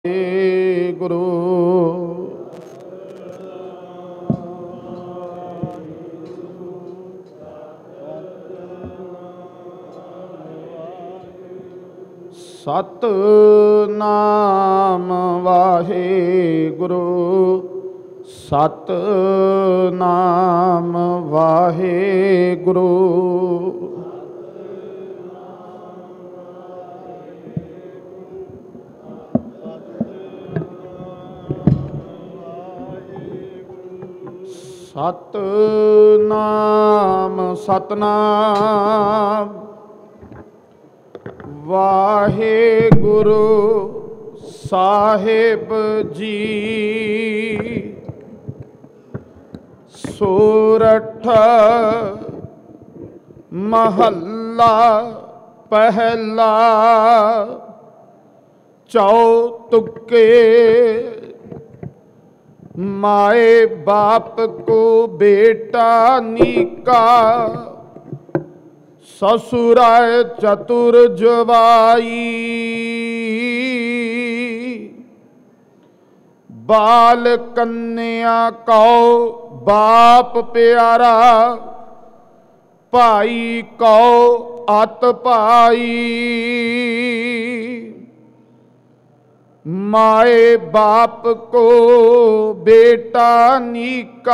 ਗੁਰੂ ਸਤਿਨਾਮ ਵਾਹਿਗੁਰੂ ਸਤਿਨਾਮ ਵਾਹਿਗੁਰੂ ਸਤਿਨਾਮ ਸਤਿਨਾਮ ਵਾਹਿਗੁਰੂ ਸਾਹਿਬ ਜੀ। ਸੋਰਠ ਮਹੱਲਾ ਪਹਿਲਾ। ਚੌਤੁਕੇ माए बाप को बेटा नीका, ससुराय चतुर जवाई। बाल कन्या कौ बाप प्यारा, भाई कौ अत भाई। माए बाप को बेटा नीका,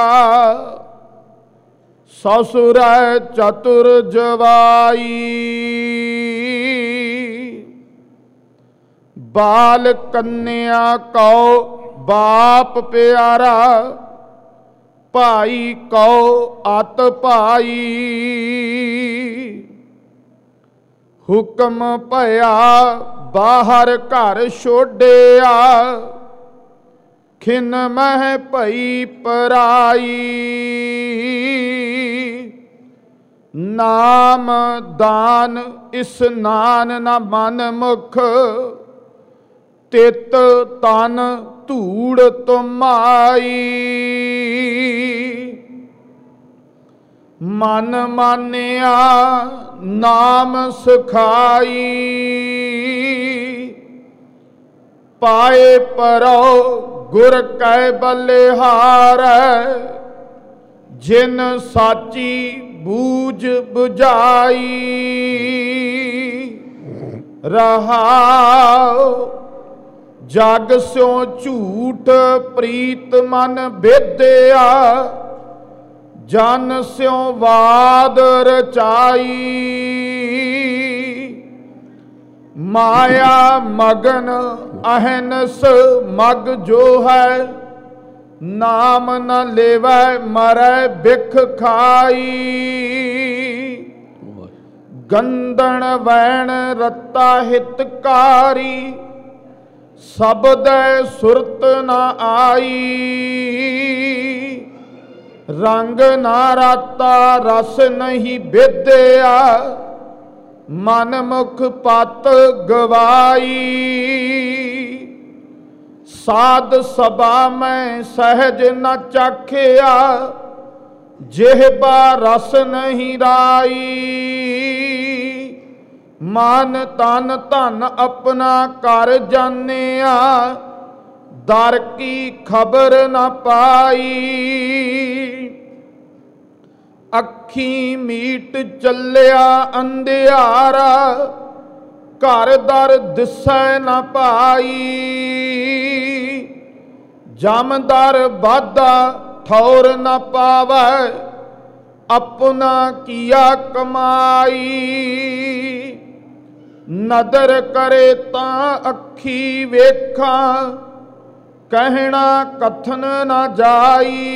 ससुर चतुर जवाई। बाल कन्या को बाप प्यारा, भाई को अत भाई। हुक्म भया बाहर घर छोड़िया, खिन मह भई पराई। नाम दान स्नान न मन मुख, तित तन धूड़ तुमाई। मन मानिया नाम सिखाई, पाए परो गुर कै बलिहार। जिन साची बूझ बुझाई, रहाओ जग स्यों झूठ प्रीत मन बेदया। जन स्यों वाद रचाई, माया मगन अहनस मग जो है। नाम न लेवै मरै बिख खाई। गंदन वैण रत्ता हितकारी, शब्द सुरत न आई। रंग ना राता रस नहीं बेदया, मन मुख पत गवाई। साध सभा में सहज न चखिया, जिहबा रस नहीं राई। मन तन धन अपना कर जानिया, दर की खबर न पाई। अखी मीट चलिया अंधियारा, घर दर दिसै न पाई। जमदर बाधा ठौर न पावै, अपना किया कमाई। नदर करे तां अखी वेखा, कहना कथन न जाई।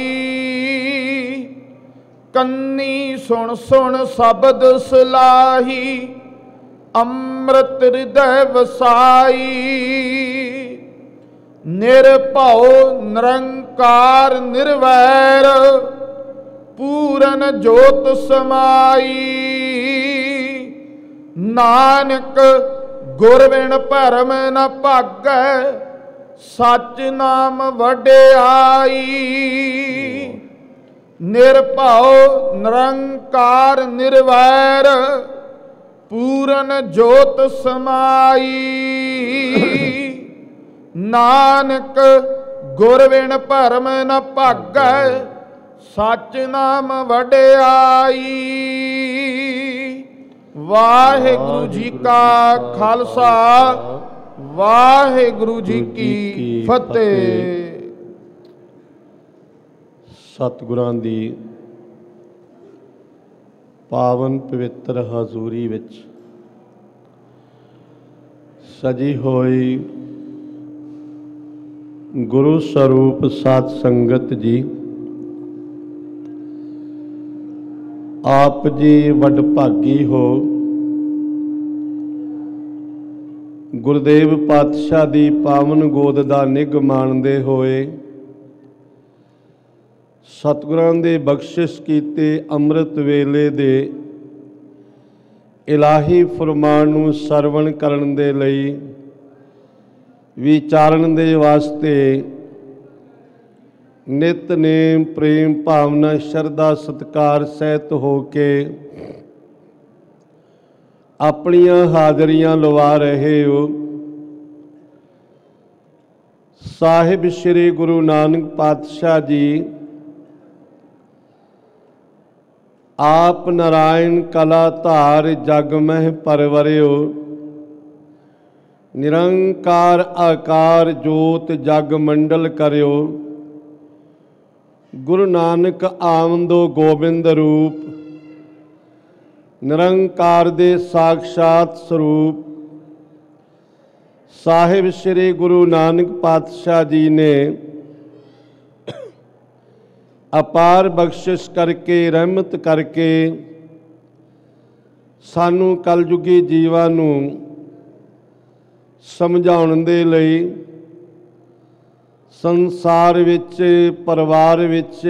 कन्नी सुन सुन शब्द सलाही, अमृत हृदय वसाई। निरभउ निरंकार निर्वैर, पूरन जोत समाई। नानक गुर बिन भरम न भागै, सच नाम वड्याई। निरभउ निरंकार निर्वैर, पूरन जोत समाई। ਨਾਨਕ ਗੁਰ ਬਿਨ ਭਰਮ ਨ ਭਾਗੈ, ਸਚ ਨਾਮ ਵਡਿਆਈ। ਵਾਹਿਗੁਰੂ ਜੀ ਕਾ ਖਾਲਸਾ, ਵਾਹਿਗੁਰੂ ਜੀ ਕੀ ਫਤਿਹ। ਸਤਿਗੁਰਾਂ ਦੀ ਪਾਵਨ ਪਵਿੱਤਰ ਹਜ਼ੂਰੀ ਵਿੱਚ ਸਜੀ ਹੋਈ ਗੁਰੂ ਸਰੂਪ ਸਾਧ ਸੰਗਤ ਜੀ, ਆਪ ਜੀ ਵਡਭਾਗੀ ਹੋ। ਗੁਰਦੇਵ ਪਾਤਸ਼ਾਹ ਦੀ ਪਾਵਨ ਗੋਦ ਦਾ ਨਿੱਘ ਮਾਣਦੇ ਹੋਏ ਸਤਿਗੁਰਾਂ ਦੇ ਬਖਸ਼ਿਸ਼ ਕੀਤੇ ਅੰਮ੍ਰਿਤ ਵੇਲੇ ਦੇ ਇਲਾਹੀ ਫਰਮਾਨ ਨੂੰ ਸਰਵਣ ਕਰਨ ਦੇ ਲਈ, ਵਿਚਾਰਨ ਦੇ ਵਾਸਤੇ ਨਿਤਨੇਮ ਪ੍ਰੇਮ ਭਾਵਨਾ ਸ਼ਰਧਾ ਸਤਿਕਾਰ ਸਹਿਤ ਹੋ ਕੇ ਆਪਣੀਆਂ ਹਾਜ਼ਰੀਆਂ ਲਵਾ ਰਹੇ ਹੋ। ਸਾਹਿਬ ਸ੍ਰੀ ਗੁਰੂ ਨਾਨਕ ਪਾਤਸ਼ਾਹ ਜੀ ਆਪ ਨਾਰਾਇਣ ਕਲਾ ਧਾਰ ਜਗ ਮਹਿ ਪਰਵਰਿਓ, ਨਿਰੰਕਾਰ ਆਕਾਰ ਜੋਤ ਜਗ ਮੰਡਲ ਕਰਿਓ। ਗੁਰੂ ਨਾਨਕ ਆਮਦੋ ਗੋਬਿੰਦ ਰੂਪ, ਨਿਰੰਕਾਰ ਦੇ ਸਾਖਸ਼ਾਤ ਸਰੂਪ ਸਾਹਿਬ ਸ੍ਰੀ ਗੁਰੂ ਨਾਨਕ ਪਾਤਸ਼ਾਹ ਜੀ ਨੇ ਅਪਾਰ ਬਖਸ਼ਿਸ਼ ਕਰਕੇ, ਰਹਿਮਤ ਕਰਕੇ ਸਾਨੂੰ ਕਲਯੁਗੀ ਜੀਵਾਂ ਨੂੰ ਸਮਝਾਉਣ ਦੇ ਲਈ ਸੰਸਾਰ ਵਿੱਚ, ਪਰਿਵਾਰ ਵਿੱਚ,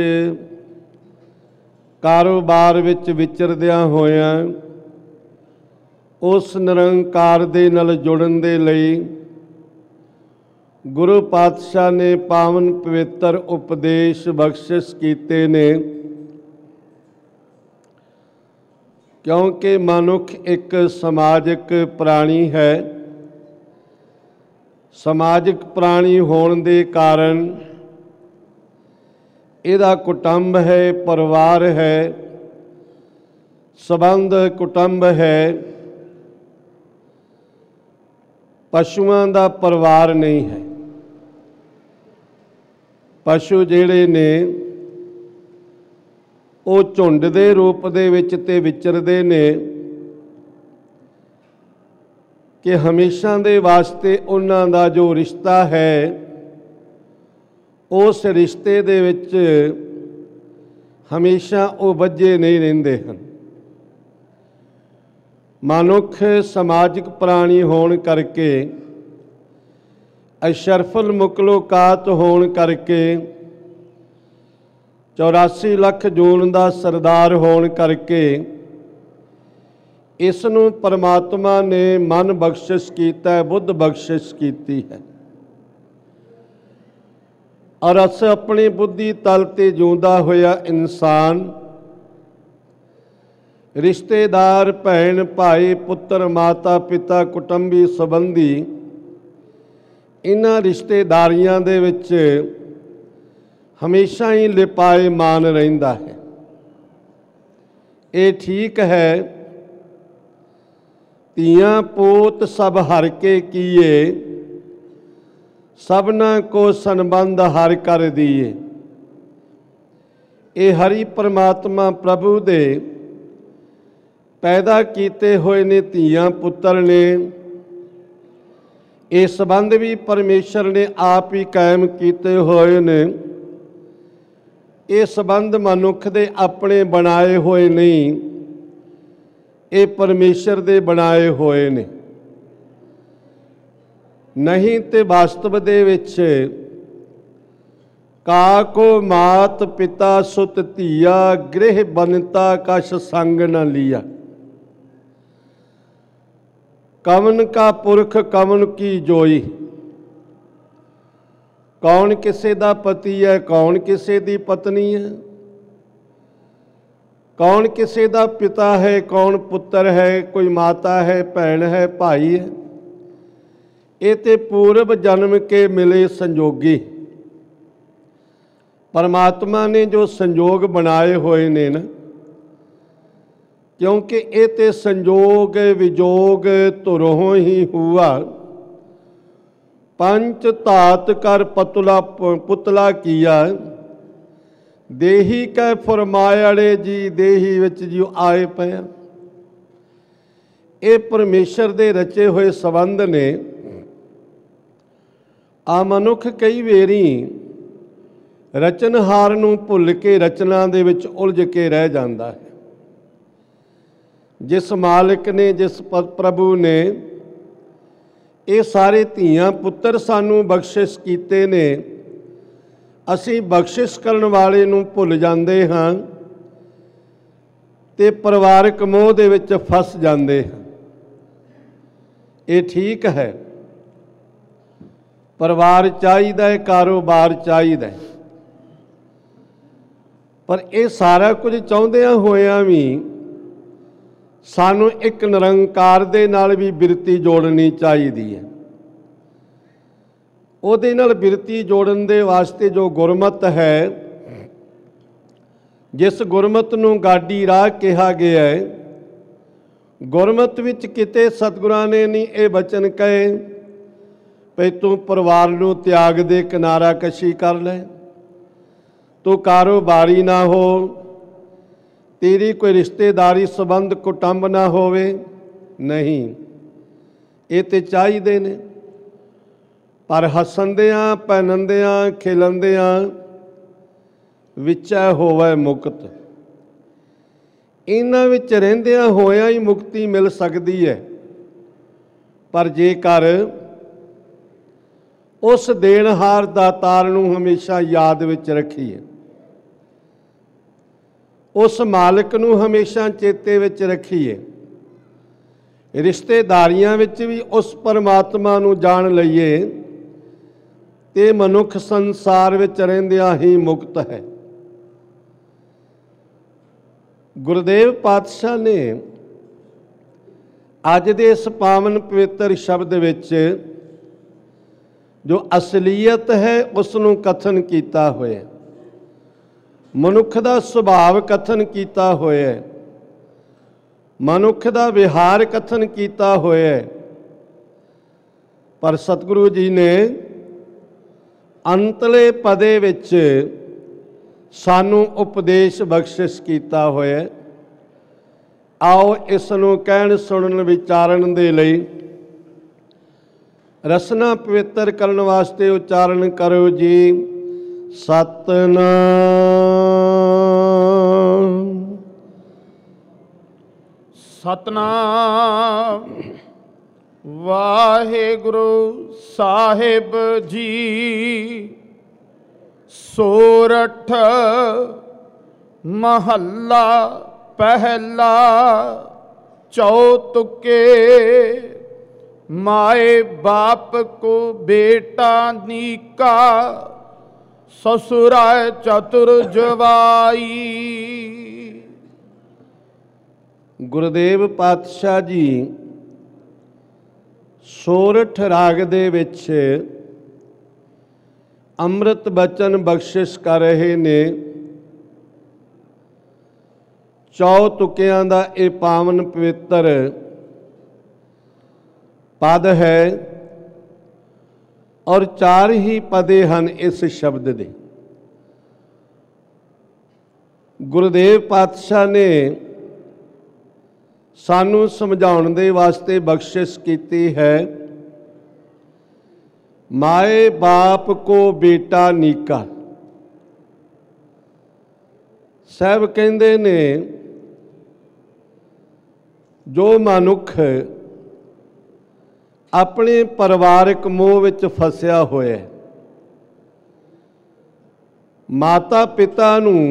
ਕਾਰੋਬਾਰ ਵਿੱਚ ਵਿਚਰਦਿਆਂ ਹੋਇਆਂ ਉਸ ਨਿਰੰਕਾਰ ਦੇ ਨਾਲ ਜੁੜਨ ਦੇ ਲਈ ਗੁਰੂ ਪਾਤਸ਼ਾਹ ਨੇ ਪਾਵਨ ਪਵਿੱਤਰ ਉਪਦੇਸ਼ ਬਖਸ਼ਿਸ਼ ਕੀਤੇ ਨੇ। ਕਿਉਂਕਿ ਮਨੁੱਖ ਇੱਕ ਸਮਾਜਿਕ ਪ੍ਰਾਣੀ ਹੈ। ਸਮਾਜਿਕ ਪ੍ਰਾਣੀ ਹੋਣ ਦੇ ਕਾਰਨ ਇਹਦਾ ਕੁਟੁੰਬ ਹੈ, ਪਰਿਵਾਰ ਹੈ, ਸੰਬੰਧ ਕੁਟੁੰਬ ਹੈ। ਪਸ਼ੂਆਂ ਦਾ ਪਰਿਵਾਰ ਨਹੀਂ ਹੈ। ਪਸ਼ੂ ਜਿਹੜੇ ਨੇ ਉਹ ਝੁੰਡ ਦੇ ਰੂਪ ਦੇ ਵਿੱਚ ਤੇ ਵਿਚਰਦੇ ਨੇ ਕਿ ਹਮੇਸ਼ਾ ਦੇ ਵਾਸਤੇ ਉਹਨਾਂ ਦਾ ਜੋ ਰਿਸ਼ਤਾ ਹੈ ਉਸ ਰਿਸ਼ਤੇ ਦੇ ਵਿੱਚ ਹਮੇਸ਼ਾ ਉਹ ਬੱਝੇ ਨਹੀਂ ਰਹਿੰਦੇ ਹਨ। ਮਨੁੱਖ ਸਮਾਜਿਕ ਪ੍ਰਾਣੀ ਹੋਣ ਕਰਕੇ, ਅਸ਼ਰਫੁਲ ਮੁਕਲੂਕਾਤ ਹੋਣ ਕਰਕੇ, 84 ਲੱਖ ਜੂਨ ਦਾ ਸਰਦਾਰ ਹੋਣ ਕਰਕੇ ਇਸ ਨੂੰ ਪਰਮਾਤਮਾ ਨੇ ਮਨ ਬਖਸ਼ਿਸ਼ ਕੀਤਾ ਹੈ, ਬੁੱਧ ਬਖਸ਼ਿਸ਼ ਕੀਤੀ ਹੈ। ਔਰ ਅਸ ਆਪਣੀ ਬੁੱਧੀ ਤਲ ਤੇ ਜਿਉਂਦਾ ਹੋਇਆ ਇਨਸਾਨ ਰਿਸ਼ਤੇਦਾਰ, ਭੈਣ ਭਾਈ, ਪੁੱਤਰ, ਮਾਤਾ ਪਿਤਾ, ਕੁਟੁੰਬੀ ਸੰਬੰਧੀ, ਇਹਨਾਂ ਰਿਸ਼ਤੇਦਾਰੀਆਂ ਦੇ ਵਿੱਚ ਹਮੇਸ਼ਾ ਹੀ ਲਿਪਾਏਮਾਨ ਰਹਿੰਦਾ ਹੈ। ਇਹ ਠੀਕ ਹੈ। ਧੀਆਂ ਪੋਤ ਸਭ ਹਰ ਕੇ ਕੀਏ, ਸਭਨਾ ਕੋ ਸੰਬੰਧ ਹਰ ਕਰ ਦੀਏ। ਇਹ ਹਰੀ ਪਰਮਾਤਮਾ ਪ੍ਰਭੂ ਦੇ ਪੈਦਾ ਕੀਤੇ ਹੋਏ ਨੇ, ਧੀਆਂ ਪੁੱਤਰ ਨੇ। ਇਹ ਸੰਬੰਧ ਵੀ ਪਰਮੇਸ਼ਰ ਨੇ ਆਪ ਹੀ ਕਾਇਮ ਕੀਤੇ ਹੋਏ ਨੇ। ਇਹ ਸੰਬੰਧ ਮਨੁੱਖ ਦੇ ਆਪਣੇ ਬਣਾਏ ਹੋਏ ਨਹੀਂ, ਇਹ ਪਰਮੇਸ਼ਰ ਦੇ ਬਣਾਏ ਹੋਏ ਨੇ। ਨਹੀਂ ਤੇ ਵਾਸਤਵ ਦੇ ਵਿੱਚ ਕਾਕੋ ਮਾਤ ਪਿਤਾ ਸੁਤ ਧੀਆ, ਗ੍ਰਹਿ ਬਨਤਾ ਕਛ ਸੰਗ ਨ ਲੀਆ। ਕਵਨ ਕਾ ਪੁਰਖ ਕਵਨ ਕੀ ਜੋਈ। ਕੌਣ ਕਿਸੇ ਦਾ ਪਤੀ ਹੈ, ਕੌਣ ਕਿਸੇ ਦੀ ਪਤਨੀ ਹੈ, ਕੌਣ ਕਿਸੇ ਦਾ ਪਿਤਾ ਹੈ, ਕੌਣ ਪੁੱਤਰ ਹੈ, ਕੋਈ ਮਾਤਾ ਹੈ, ਭੈਣ ਹੈ, ਭਾਈ ਹੈ। ਇਹ ਤੇ ਪੂਰਬ ਜਨਮ ਕੇ ਮਿਲੇ ਸੰਜੋਗੀ। परमात्मा ने जो संजोग बनाए हुए ने ना, क्योंकि ये ते संजोग विजोग तुरहों ही हुआ। पंच धात कर पुतला किया, देही कै फरमायड़े जी देही विच जी आए पे। ये परमेश्वर दे रचे हुए संबंध ने। आ मनुख कई वेरी रचनहार नूं भुल के रचना दे विच उलझ के रह जाता है। जिस मालिक ने, जिस प्रभु ने ये सारे धीआं पुत्तर सानू बख्शिश कीते ने, असीं बख्शिश करन वाले नूं भुल जांदे हां ते परिवारक मोह दे विच फस जांदे हां। ये ठीक है, परिवार चाहीदा है, कारोबार चाहीदा है, पर यह सारा कुछ चाहुंदियां होइयां भी सानू एक निरंकार दे नाल भी बिरती जोड़नी चाहिदी है। उहदे नाल बिरती जोड़न दे वास्ते जो गुरमत है, जिस गुरमत नूं गाडी राह कहा गया है, गुरमत विच किते सतगुरां ने नहीं ये बचन कहे भई तू परिवार नूं त्याग दे, किनारा कशी कर ले, तो कारोबारी ना हो, तेरी कोई रिश्तेदारी संबंध कुटुंब ना होवे, नहीं, ये तो चाहिए ने। पर हसंदियां पहनंदियां खिलंदियां विच होवे मुक्त। इन्हां विच रहिंदियां होया ही मुक्ति मिल सकती है, पर जेकर उस देनहार दातार नूं हमेशा याद विच रखीए, उस मालिक नूं हमेशा चेते विच रखीए, रिश्तेदारियां विच भी उस परमात्मा नूं जान लईए, ते मनुख संसार विच रहिंदियां ही मुक्त है। गुरुदेव पातशाह ने अज दे इस पावन पवित्र शब्द विच जो असलीयत है उसनूं कथन किया होया, मनुख दा सुभाव कथन किया होया, मनुख दा विहार कथन किया होया। पर सतगुरु जी ने अंतले पदे विच सानू उपदेश बख्शिश किया होया। आओ इसनूं कहण सुनन विचारण दे लई रसना पवित्र करने वास्ते उच्चारण करो जी। सतनाम सतनाम वाहेगुरु साहिब जी। सोरठ महला पहला चौतुके। माए बाप को बेटा नीका, ससुरा चतुर जवाई। गुरुदेव पातशाह जी सोरठ राग दे विच अमृत बचन बख्शिश कर रहे ने। चौतुकियां दा ये पावन पवित्र पद है और चार ही पदे हैं इस शब्द दे। गुरुदेव पातशाह ने सानू समझाउण दे वास्ते बख्शिश की है। माए बाप को बेटा नीका। साहब कहंदे ने जो मनुख अपने परिवारक मोह विच फसिया होया, माता पिता नूं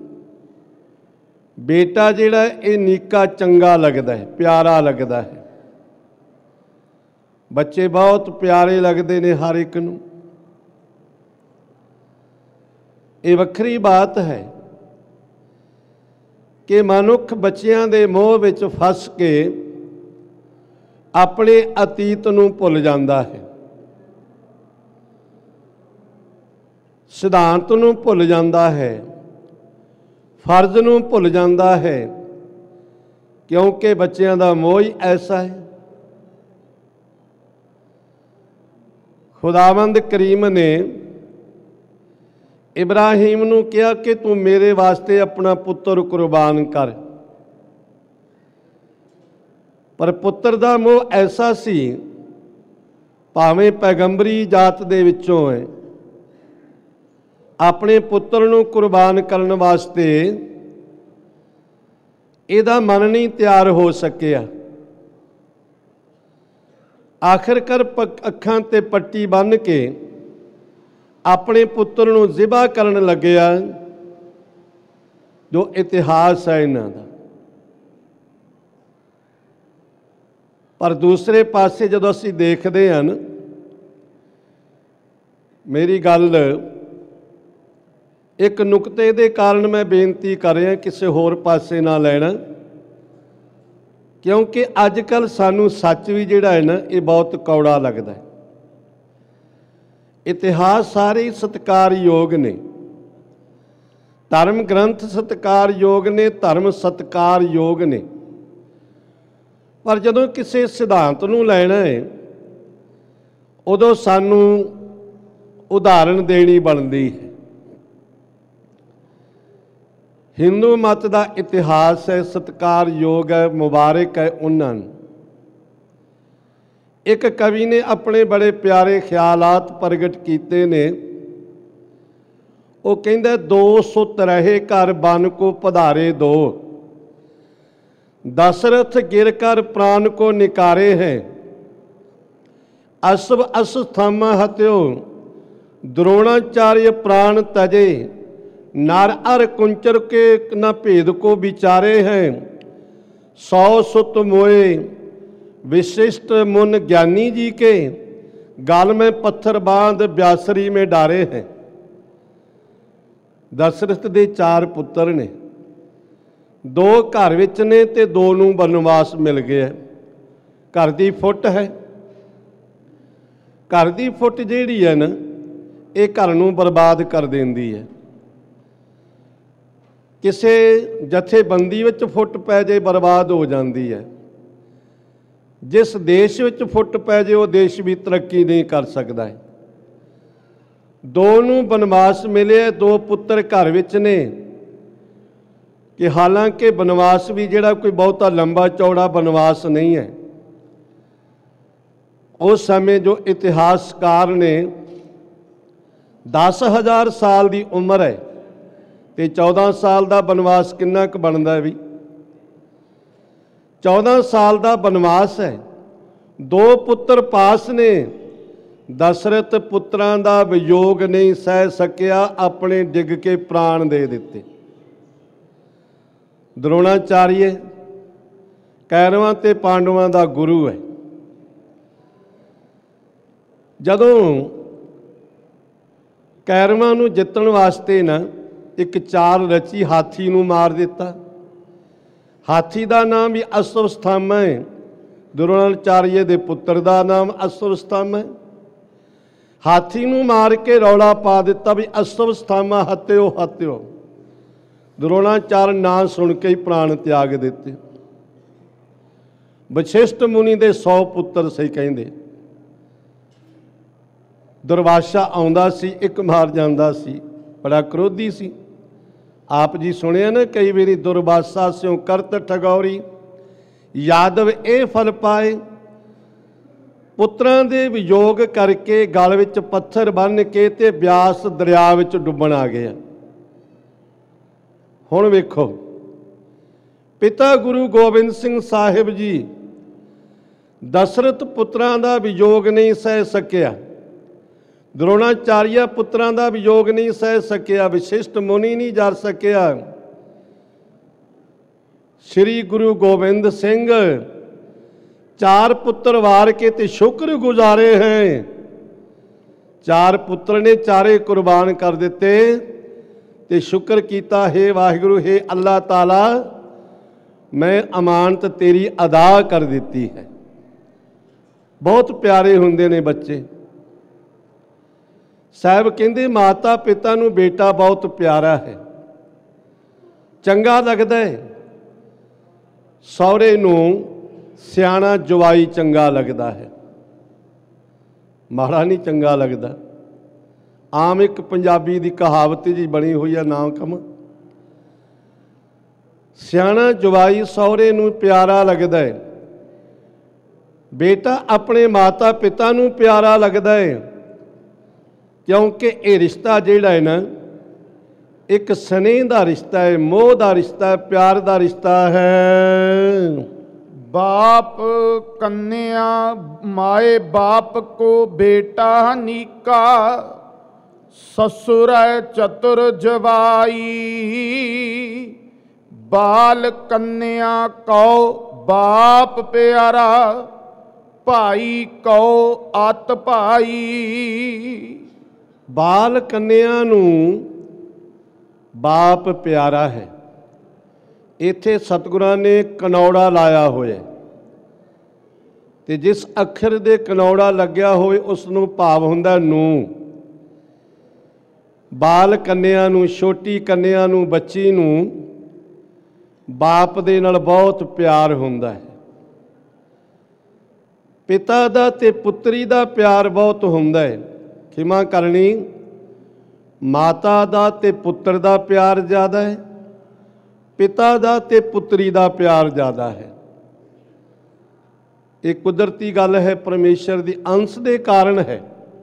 बेटा जिहड़ा ये नीका चंगा लगदा है, प्यारा लगदा है। बच्चे बहुत प्यारे लगते ने हर एक नूं। ये वक्री बात है कि मनुख बच्चियां दे मोह विच फस के अपने अतीत नूं भुल जाता है। ਸਿਧਾਂਤ ਨੂੰ ਭੁੱਲ ਜਾਂਦਾ ਹੈ, ਫਰਜ਼ ਨੂੰ ਭੁੱਲ ਜਾਂਦਾ ਹੈ, ਕਿਉਂਕਿ ਬੱਚਿਆਂ ਦਾ ਮੋਹ ਹੀ ਐਸਾ ਹੈ। ਖੁਦਾਵੰਦ ਕਰੀਮ ਨੇ ਇਬਰਾਹੀਮ ਨੂੰ ਕਿਹਾ ਕਿ ਤੂੰ ਮੇਰੇ ਵਾਸਤੇ ਆਪਣਾ ਪੁੱਤਰ ਕੁਰਬਾਨ ਕਰ, ਪਰ ਪੁੱਤਰ ਦਾ ਮੋਹ ਐਸਾ ਸੀ, ਭਾਵੇਂ ਪੈਗੰਬਰੀ ਜਾਤ ਦੇ ਵਿੱਚੋਂ ਹੈ, ਆਪਣੇ ਪੁੱਤਰ ਨੂੰ ਕੁਰਬਾਨ ਕਰਨ ਵਾਸਤੇ ਇਹਦਾ ਮਨ ਨਹੀਂ ਤਿਆਰ ਹੋ ਸਕਿਆ। ਆਖਿਰਕਾਰ ਅੱਖਾਂ ਤੇ ਪੱਟੀ ਬੰਨ੍ਹ ਕੇ ਆਪਣੇ ਪੁੱਤਰ ਨੂੰ ਜ਼ਿਬਾ ਕਰਨ ਲੱਗਿਆ, ਜੋ ਇਤਿਹਾਸ ਹੈ ਇਹਨਾਂ ਦਾ। ਪਰ ਦੂਸਰੇ ਪਾਸੇ ਜਦੋਂ ਅਸੀਂ ਦੇਖਦੇ ਹਾਂ, ਮੇਰੀ ਗੱਲ ਇੱਕ ਨੁਕਤੇ ਦੇ ਕਾਰਨ ਮੈਂ ਬੇਨਤੀ ਕਰ ਰਿਹਾ, ਕਿਸੇ ਹੋਰ ਪਾਸੇ ਨਾ ਲੈਣਾ, ਕਿਉਂਕਿ ਅੱਜ ਕੱਲ੍ਹ ਸਾਨੂੰ ਸੱਚ ਵੀ ਜਿਹੜਾ ਹੈ ਨਾ, ਇਹ ਬਹੁਤ ਕੌੜਾ ਲੱਗਦਾ ਹੈ। ਇਤਿਹਾਸ ਸਾਰੇ ਸਤਿਕਾਰਯੋਗ ਨੇ, ਧਰਮ ਗ੍ਰੰਥ ਸਤਿਕਾਰਯੋਗ ਨੇ, ਧਰਮ ਸਤਿਕਾਰਯੋਗ ਨੇ, ਪਰ ਜਦੋਂ ਕਿਸੇ ਸਿਧਾਂਤ ਨੂੰ ਲੈਣਾ ਹੈ, ਉਦੋਂ ਸਾਨੂੰ ਉਦਾਹਰਣ ਦੇਣੀ ਬਣਦੀ ਹੈ। ਹਿੰਦੂ ਮਤ ਦਾ ਇਤਿਹਾਸ ਹੈ, ਸਤਿਕਾਰਯੋਗ ਹੈ, ਮੁਬਾਰਕ ਹੈ ਉਹਨਾਂ ਨੂੰ। ਇੱਕ ਕਵੀ ਨੇ ਆਪਣੇ ਬੜੇ ਪਿਆਰੇ ਖਿਆਲਾਤ ਪ੍ਰਗਟ ਕੀਤੇ ਨੇ। ਉਹ ਕਹਿੰਦਾ, 200 ਰਹੇ ਘਰ ਬਨ ਕੋ ਪਧਾਰੇ ਦੋ, ਦਸ਼ਰਥ ਗਿਰ ਕਰ ਪ੍ਰਾਨ ਕੋ ਨਿਕਾਰੇ ਹੈ, ਅਸਵ ਅਸਥਮ ਹਤਿਓ द्रोणाचार्य प्राण तजे, नार अर कुंचर के न भेद को विचारे हैं, 100 सुत मोए विशिष्ट मुन ज्ञानी जी के, गाल में पत्थर बांध ब्यासरी में डारे हैं। दशरथ दे 4 पुत्र ने, 2 घर विच ने ते 2 नूं बनवास मिल गया। घर दी फुट है, घर दी फुट जिहड़ी है ना, ये घर नूं बर्बाद कर देंदी है। किसी जथेबंदी विच फुट पै जाए बर्बाद हो जाती है। जिस देश विच फुट पै जाए वो देश भी तरक्की नहीं कर सकता है। 2 नूं बनवास मिले, 2 पुत्र घर विच ने, कि हालांकि बनवास भी जिहड़ा कोई बहुता लंबा चौड़ा बनवास नहीं है। उस समय जो इतिहासकार ने 10,000 साल की उम्र है, तो 14 साल का बनवास कितना क बनता है भी? 14 साल का बनवास है। 2 पुत्र पास ने, दशरथ पुत्रां दा वियोग नहीं सह सकिया, अपने डिग के प्राण दे दिते। द्रोणाचार्य कैरवां ते पांडवां दा गुरु है। जदों कैरवां नूं जितण वास्ते ना एक चाल रची, हाथी नूं मार दिता। हाथी का नाम भी अश्वत्थामा है। द्रोणाचार्य के पुत्र का नाम अश्वत्थामा है। हाथी नूं मार के रौला पा दिता भी अश्वत्थामा हत्यो हत्यो। द्रोणाचार्य ना सुन के ही प्राण त्याग दिते। वशिष्ठ मुनि के 100 पुत्र सही कहिंदे। दुर्वासा आउंदा सी, एक मार जांदा सी, बड़ा क्रोधी सी। आप जी सुनिया ना कई बारी, दुर्वासा स्यों करत ठगौरी, यादव ये फल पाए। पुत्रां दे वियोग करके गल विच पत्थर बन के ते ब्यास दरिया विच डुबण आ गया। हुण वेखो, पिता गुरु गोबिंद सिंह साहिब जी दशरथ पुत्रां दा वियोग नहीं सह सकिया, द्रोणाचार्य पुत्रां दा वियोग नहीं सह सकिया, विशिष्ट मुनि नहीं जा सकिया। श्री गुरु गोबिंद सिंह 4 पुत्र वार के ते शुक्र गुजारे हैं। 4 पुत्र ने, चारे कुर्बान कर दिते ते शुक्र कीता, हे वाहिगुरु, हे अल्लाह ताला, मैं अमानत तेरी अदा कर दी है। बहुत प्यारे हुंदे ने बच्चे। ਸਾਹਿਬ ਕਹਿੰਦੇ ਮਾਤਾ ਪਿਤਾ ਨੂੰ ਬੇਟਾ ਬਹੁਤ ਪਿਆਰਾ ਹੈ, ਚੰਗਾ ਲੱਗਦਾ ਹੈ। ਸਹੁਰੇ ਨੂੰ ਸਿਆਣਾ ਜਵਾਈ ਚੰਗਾ ਲੱਗਦਾ ਹੈ, ਮਾੜਾ ਨਹੀਂ ਚੰਗਾ ਲੱਗਦਾ। ਆਮ ਇੱਕ ਪੰਜਾਬੀ ਦੀ ਕਹਾਵਤ ਜੀ ਬਣੀ ਹੋਈ ਆ, ਨਾ ਕਮ ਸਿਆਣਾ ਜਵਾਈ ਸਹੁਰੇ ਨੂੰ ਪਿਆਰਾ ਲੱਗਦਾ ਹੈ, ਬੇਟਾ ਆਪਣੇ ਮਾਤਾ ਪਿਤਾ ਨੂੰ ਪਿਆਰਾ ਲੱਗਦਾ ਹੈ, ਕਿਉਂਕਿ ਇਹ ਰਿਸ਼ਤਾ ਜਿਹੜਾ ਹੈ ਨਾ, ਇੱਕ ਸਨੇਹ ਦਾ ਰਿਸ਼ਤਾ ਹੈ, ਮੋਹ ਦਾ ਰਿਸ਼ਤਾ ਹੈ, ਪਿਆਰ ਦਾ ਰਿਸ਼ਤਾ ਹੈ। बाप कन्या माए बाप को बेटा नीका, ससुर चतुर जवाई। बाल कन्या को बाप प्यारा, भाई को अत भाई। बाल कन्या नूं बाप प्यारा है। ਇੱਥੇ ਸਤਿਗੁਰਾਂ ਨੇ ਕਨੌੜਾ ਲਾਇਆ ਹੋਇਆ, ਤੇ ਜਿਸ ਅੱਖਰ ਦੇ ਕਨੌੜਾ ਲੱਗਿਆ ਹੋਵੇ ਉਸ ਨੂੰ ਭਾਵ ਹੁੰਦਾ ਨੂੰ। ਬਾਲ ਕੰਨਿਆ ਨੂੰ, ਛੋਟੀ ਕੰਨਿਆ ਨੂੰ, ਬੱਚੀ ਨੂੰ ਬਾਪ ਦੇ ਨਾਲ ਬਹੁਤ ਪਿਆਰ ਹੁੰਦਾ ਹੈ। ਪਿਤਾ ਦਾ ਤੇ ਪੁੱਤਰੀ ਦਾ ਪਿਆਰ ਬਹੁਤ ਹੁੰਦਾ ਹੈ। ਖਿਮਾ ਕਰਨੀ, ਮਾਤਾ ਦਾ ਤੇ ਪੁੱਤਰ ਦਾ ਪਿਆਰ ਜ਼ਿਆਦਾ ਹੈ, ਪਿਤਾ ਦਾ ਤੇ ਪੁੱਤਰੀ ਦਾ ਪਿਆਰ ਜ਼ਿਆਦਾ ਹੈ। ਇਹ ਕੁਦਰਤੀ ਗੱਲ ਹੈ, ਪਰਮੇਸ਼ਰ ਦੀ ਅੰਸ਼ ਦੇ ਕਾਰਨ ਹੈ।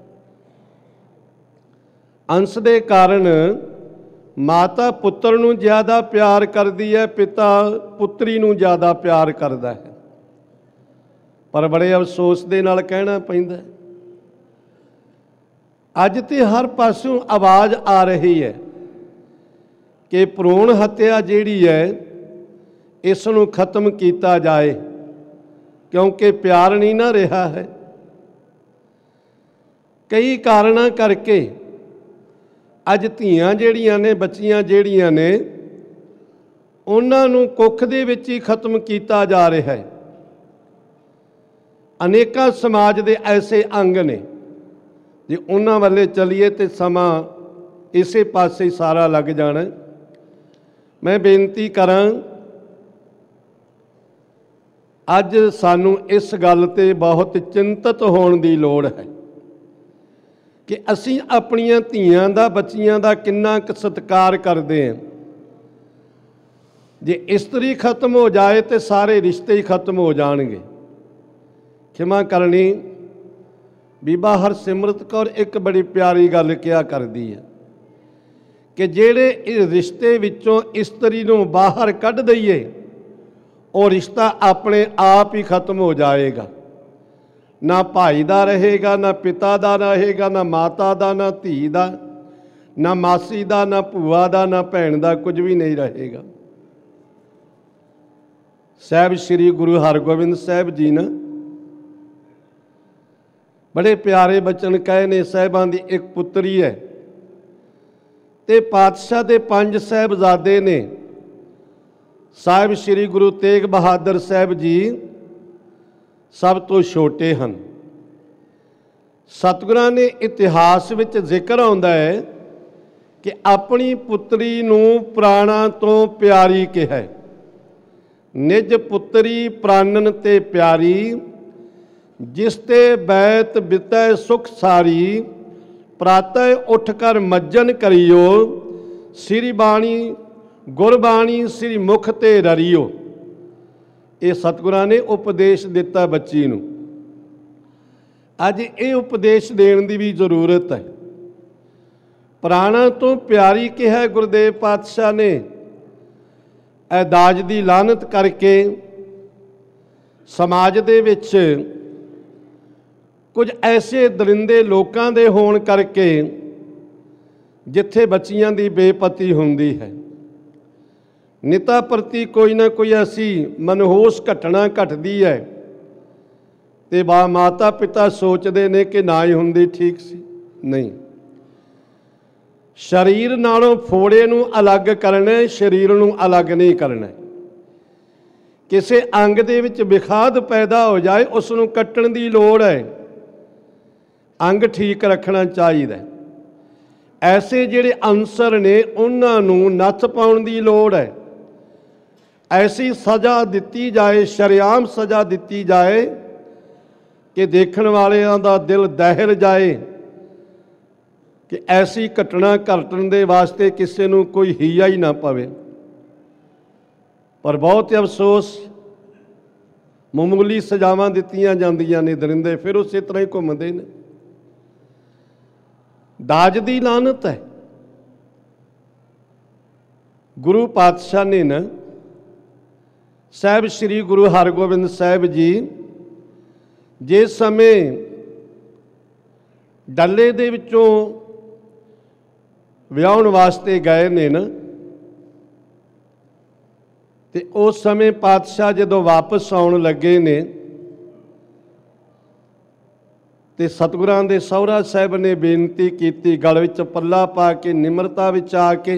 ਅੰਸ਼ ਦੇ ਕਾਰਨ ਮਾਤਾ ਪੁੱਤਰ ਨੂੰ ਜ਼ਿਆਦਾ ਪਿਆਰ ਕਰਦੀ ਹੈ, ਪਿਤਾ ਪੁੱਤਰੀ ਨੂੰ ਜ਼ਿਆਦਾ ਪਿਆਰ ਕਰਦਾ ਹੈ। ਪਰ ਬੜੇ ਅਫਸੋਸ ਦੇ ਨਾਲ ਕਹਿਣਾ ਪੈਂਦਾ, ਅੱਜ ਤੇ ਹਰ ਪਾਸਿਓਂ ਆਵਾਜ਼ ਆ ਰਹੀ ਹੈ ਕਿ ਭਰੂਣ ਹੱਤਿਆ ਜਿਹੜੀ ਹੈ ਇਸ ਨੂੰ ਖਤਮ ਕੀਤਾ ਜਾਏ, ਕਿਉਂਕਿ ਪਿਆਰ ਨਹੀਂ ਨਾ ਰਿਹਾ ਹੈ। ਕਈ ਕਾਰਨਾਂ ਕਰਕੇ ਅੱਜ ਧੀਆਂ ਜਿਹੜੀਆਂ ਨੇ, ਬੱਚੀਆਂ ਜਿਹੜੀਆਂ ਨੇ, ਉਹਨਾਂ ਨੂੰ ਕੁੱਖ ਦੇ ਵਿੱਚ ਹੀ ਖਤਮ ਕੀਤਾ ਜਾ ਰਿਹਾ ਹੈ। ਅਨੇਕਾਂ ਸਮਾਜ ਦੇ ਐਸੇ ਅੰਗ ਨੇ, ਜੇ ਉਹਨਾਂ ਵੱਲੇ ਚੱਲੀਏ ਤੇ ਸਮਾਂ ਇਸੇ ਪਾਸੇ ਸਾਰਾ ਲੱਗ ਜਾਣਾ। ਮੈਂ ਬੇਨਤੀ ਕਰਾਂ, ਅੱਜ ਸਾਨੂੰ ਇਸ ਗੱਲ ਤੇ ਬਹੁਤ ਚਿੰਤਤ ਹੋਣ ਦੀ ਲੋੜ ਹੈ ਕਿ ਅਸੀਂ ਆਪਣੀਆਂ ਧੀਆਂ ਦਾ, ਬੱਚੀਆਂ ਦਾ ਕਿੰਨਾ ਕੁ ਸਤਿਕਾਰ ਕਰਦੇ ਹਾਂ। ਜੇ ਇਸਤਰੀ ਖਤਮ ਹੋ ਜਾਏ ਤੇ ਸਾਰੇ ਰਿਸ਼ਤੇ ਹੀ ਖਤਮ ਹੋ ਜਾਣਗੇ। ਖਿਮਾ ਕਰਨੀ, ਬੀਬਾ ਹਰਸਿਮਰਤ ਕੌਰ ਇੱਕ ਬੜੀ ਪਿਆਰੀ ਗੱਲ ਕਿਹਾ ਕਰਦੀ ਹੈ ਕਿ ਜਿਹੜੇ ਇਸ ਰਿਸ਼ਤੇ ਵਿੱਚੋਂ ਇਸਤਰੀ ਨੂੰ ਬਾਹਰ ਕੱਢ ਦਈਏ, ਉਹ ਰਿਸ਼ਤਾ ਆਪਣੇ ਆਪ ਹੀ ਖਤਮ ਹੋ ਜਾਏਗਾ। ਨਾ ਭਾਈ ਦਾ ਰਹੇਗਾ, ਨਾ ਪਿਤਾ ਦਾ ਰਹੇਗਾ, ਨਾ ਮਾਤਾ ਦਾ, ਨਾ ਧੀ ਦਾ, ਨਾ ਮਾਸੀ ਦਾ, ਨਾ ਭੂਆ ਦਾ, ਨਾ ਭੈਣ ਦਾ, ਕੁਝ ਵੀ ਨਹੀਂ ਰਹੇਗਾ। ਸਾਹਿਬ ਸ੍ਰੀ ਗੁਰੂ ਹਰਗੋਬਿੰਦ ਸਾਹਿਬ ਜੀ ਨੇ ਬੜੇ ਪਿਆਰੇ ਬਚਨ ਕਹੇ ਨੇ। ਸਾਹਿਬਾਂ ਦੀ ਇੱਕ ਪੁੱਤਰੀ ਹੈ ਤੇ ਪਾਤਸ਼ਾਹ ਦੇ 5 ਸਾਹਿਬਜ਼ਾਦੇ ਨੇ। ਸਾਹਿਬ ਸ੍ਰੀ ਗੁਰੂ ਤੇਗ ਬਹਾਦਰ ਸਾਹਿਬ ਜੀ ਸਭ ਤੋਂ ਛੋਟੇ ਹਨ। ਸਤਿਗੁਰਾਂ ਨੇ ਇਤਿਹਾਸ ਵਿੱਚ ਜ਼ਿਕਰ ਆਉਂਦਾ ਹੈ ਕਿ ਆਪਣੀ ਪੁੱਤਰੀ ਨੂੰ ਪ੍ਰਾਣਾਂ ਤੋਂ ਪਿਆਰੀ ਕਿਹਾ। ਨਿਜ ਪੁੱਤਰੀ ਪ੍ਰਾਨਨ ਤੇ ਪਿਆਰੀ, ਜਿਸ ਤੇ ਬੈਤ ਬਿਤੈ ਸੁਖ ਸਾਰੀ। ਪ੍ਰਾਤੈ ਉੱਠ ਕਰ ਮੱਜਨ ਕਰਿਓ, ਸ੍ਰੀ ਬਾਣੀ ਗੁਰਬਾਣੀ ਸ੍ਰੀ ਮੁਖ ਤੇ ਰਰਿਓ। ਇਹ ਸਤਿਗੁਰਾਂ ਨੇ ਉਪਦੇਸ਼ ਦਿੱਤਾ ਬੱਚੀ ਨੂੰ। ਅੱਜ ਇਹ ਉਪਦੇਸ਼ ਦੇਣ ਦੀ ਵੀ ਜ਼ਰੂਰਤ ਹੈ। ਪ੍ਰਾਣਾਂ ਤੋਂ ਪਿਆਰੀ ਕਿਹਾ ਗੁਰਦੇਵ ਪਾਤਸ਼ਾਹ ਨੇ। ਇਹ ਦਾਜ ਦੀ ਲਾਨਤ ਕਰਕੇ ਸਮਾਜ ਦੇ ਵਿੱਚ ਕੁਝ ਐਸੇ ਦਰਿੰਦੇ ਲੋਕਾਂ ਦੇ ਹੋਣ ਕਰਕੇ ਜਿੱਥੇ ਬੱਚੀਆਂ ਦੀ ਬੇਪਤੀ ਹੁੰਦੀ ਹੈ, ਨਿਤਾ ਪ੍ਰਤੀ ਕੋਈ ਨਾ ਕੋਈ ਐਸੀ ਮਨਹੂਸ ਘਟਨਾ ਘਟਦੀ ਹੈ ਤੇ ਮਾਤਾ ਪਿਤਾ ਸੋਚਦੇ ਨੇ ਕਿ ਨਾ ਹੀ ਹੁੰਦੀ ਠੀਕ ਸੀ। ਨਹੀਂ, ਸਰੀਰ ਨਾਲੋਂ ਫੋੜੇ ਨੂੰ ਅਲੱਗ ਕਰਨਾ, ਸਰੀਰ ਨੂੰ ਅਲੱਗ ਨਹੀਂ ਕਰਨਾ। ਕਿਸੇ ਅੰਗ ਦੇ ਵਿੱਚ ਵਿਖਾਦ ਪੈਦਾ ਹੋ ਜਾਏ, ਉਸ ਨੂੰ ਕੱਟਣ ਦੀ ਲੋੜ ਹੈ। ਅੰਗ ਠੀਕ ਰੱਖਣਾ ਚਾਹੀਦਾ। ਐਸੇ ਜਿਹੜੇ ਅਨਸਰ ਨੇ ਉਹਨਾਂ ਨੂੰ ਨੱਥ ਪਾਉਣ ਦੀ ਲੋੜ ਹੈ। ਐਸੀ ਸਜ਼ਾ ਦਿੱਤੀ ਜਾਏ, ਸ਼ਰੇਆਮ ਸਜ਼ਾ ਦਿੱਤੀ ਜਾਏ ਕਿ ਦੇਖਣ ਵਾਲਿਆਂ ਦਾ ਦਿਲ ਦਹਿਲ ਜਾਏ ਕਿ ਐਸੀ ਘਟਨਾ ਘਟਣ ਦੇ ਵਾਸਤੇ ਕਿਸੇ ਨੂੰ ਕੋਈ ਹੀਆ ਹੀ ਨਾ ਪਵੇ। ਪਰ ਬਹੁਤ ਅਫਸੋਸ, ਮਾਮੂਲੀ ਸਜ਼ਾਵਾਂ ਦਿੱਤੀਆਂ ਜਾਂਦੀਆਂ ਨੇ, ਦਰਿੰਦੇ ਫਿਰ ਉਸੇ ਤਰ੍ਹਾਂ ਹੀ ਘੁੰਮਦੇ ਨੇ। ਦਾਜ ਦੀ ਲਾਨਤ ਹੈ। ਗੁਰੂ ਪਾਤਸ਼ਾਹ ਨੇ ਨਾ ਸਾਹਿਬ ਸ੍ਰੀ ਗੁਰੂ ਹਰਗੋਬਿੰਦ ਸਾਹਿਬ ਜੀ ਜਿਸ ਸਮੇਂ ਡੱਲੇ ਦੇ ਵਿੱਚੋਂ ਵਿਆਹਣ ਵਾਸਤੇ ਗਏ ਨੇ ਨਾ, ਤੇ ਉਸ ਸਮੇਂ ਪਾਤਸ਼ਾਹ ਜਦੋਂ ਵਾਪਸ ਆਉਣ ਲੱਗੇ ਨੇ ਤੇ ਸਤਿਗੁਰਾਂ ਦੇ ਸਹੁਰਾ ਸਾਹਿਬ ਨੇ ਬੇਨਤੀ ਕੀਤੀ, ਗਲ ਵਿੱਚ ਪੱਲਾ ਪਾ ਕੇ ਨਿਮਰਤਾ ਵਿੱਚ ਆ ਕੇ,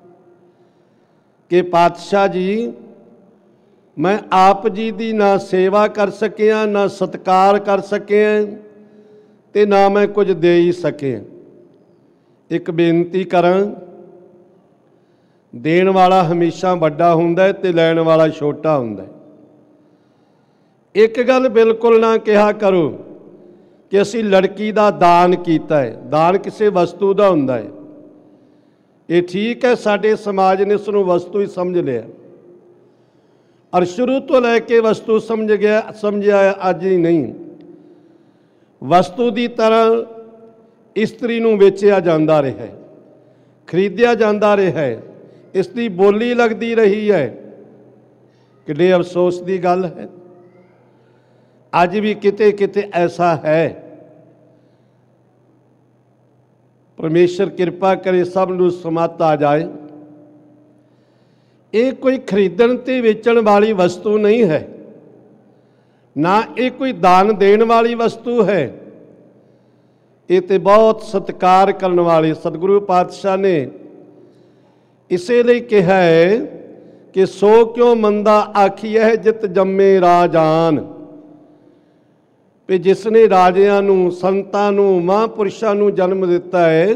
ਕਿ ਪਾਤਸ਼ਾਹ ਜੀ ਮੈਂ ਆਪ ਜੀ ਦੀ ਨਾ ਸੇਵਾ ਕਰ ਸਕਿਆ, ਨਾ ਸਤਿਕਾਰ ਕਰ ਸਕਿਆ, ਤੇ ਨਾ ਮੈਂ ਕੁਝ ਦੇ ਹੀ ਸਕਿਆ। ਇੱਕ ਬੇਨਤੀ ਕਰਾਂ, ਦੇਣ ਵਾਲਾ ਹਮੇਸ਼ਾ ਵੱਡਾ ਹੁੰਦਾ ਤੇ ਲੈਣ ਵਾਲਾ ਛੋਟਾ ਹੁੰਦਾ। ਇੱਕ ਗੱਲ ਬਿਲਕੁਲ ਨਾ ਕਿਹਾ ਕਰੋ ਕਿ ਅਸੀਂ ਲੜਕੀ ਦਾ ਦਾਨ ਕੀਤਾ ਹੈ। ਦਾਨ ਕਿਸੇ ਵਸਤੂ ਦਾ ਹੁੰਦਾ ਹੈ। ਇਹ ਠੀਕ ਹੈ, ਸਾਡੇ ਸਮਾਜ ਨੇ ਇਸ ਨੂੰ ਵਸਤੂ ਹੀ ਸਮਝ ਲਿਆ, ਔਰ ਸ਼ੁਰੂ ਤੋਂ ਲੈ ਕੇ ਵਸਤੂ ਸਮਝਿਆ ਅੱਜ ਹੀ ਨਹੀਂ। ਵਸਤੂ ਦੀ ਤਰ੍ਹਾਂ ਇਸਤਰੀ ਨੂੰ ਵੇਚਿਆ ਜਾਂਦਾ ਰਿਹਾ ਹੈ, ਖਰੀਦਿਆ ਜਾਂਦਾ ਰਿਹਾ ਹੈ, ਇਸ ਦੀ ਬੋਲੀ ਲੱਗਦੀ ਰਹੀ ਹੈ। ਕਿੰਨੇ ਅਫਸੋਸ ਦੀ ਗੱਲ ਹੈ, ਅੱਜ ਵੀ ਕਿਤੇ ਕਿਤੇ ਐਸਾ ਹੈ। ਪਰਮੇਸ਼ਰ ਕਿਰਪਾ ਕਰੇ ਸਭ ਨੂੰ ਸਮੱਤ ਆ ਜਾਏ। ਇਹ ਕੋਈ ਖਰੀਦਣ ਤੇ ਵੇਚਣ ਵਾਲੀ ਵਸਤੂ ਨਹੀਂ ਹੈ, ਨਾ ਇਹ ਕੋਈ ਦਾਨ ਦੇਣ ਵਾਲੀ ਵਸਤੂ ਹੈ। ਇਹ ਤੇ ਬਹੁਤ ਸਤਿਕਾਰ ਕਰਨ ਵਾਲੇ ਸਤਿਗੁਰੂ ਪਾਤਸ਼ਾਹ ਨੇ ਇਸੇ ਲਈ ਕਿਹਾ ਹੈ ਕਿ ਸੋ ਕਿਉਂ ਮੰਦਾ ਆਖੀਐ ਜਿਤ ਜੰਮੇ ਰਾਜਾਨ, ਵੀ ਜਿਸ ਨੇ ਰਾਜਿਆਂ ਨੂੰ, ਸੰਤਾਂ ਨੂੰ, ਮਹਾਂਪੁਰਸ਼ਾਂ ਨੂੰ ਜਨਮ ਦਿੱਤਾ ਹੈ,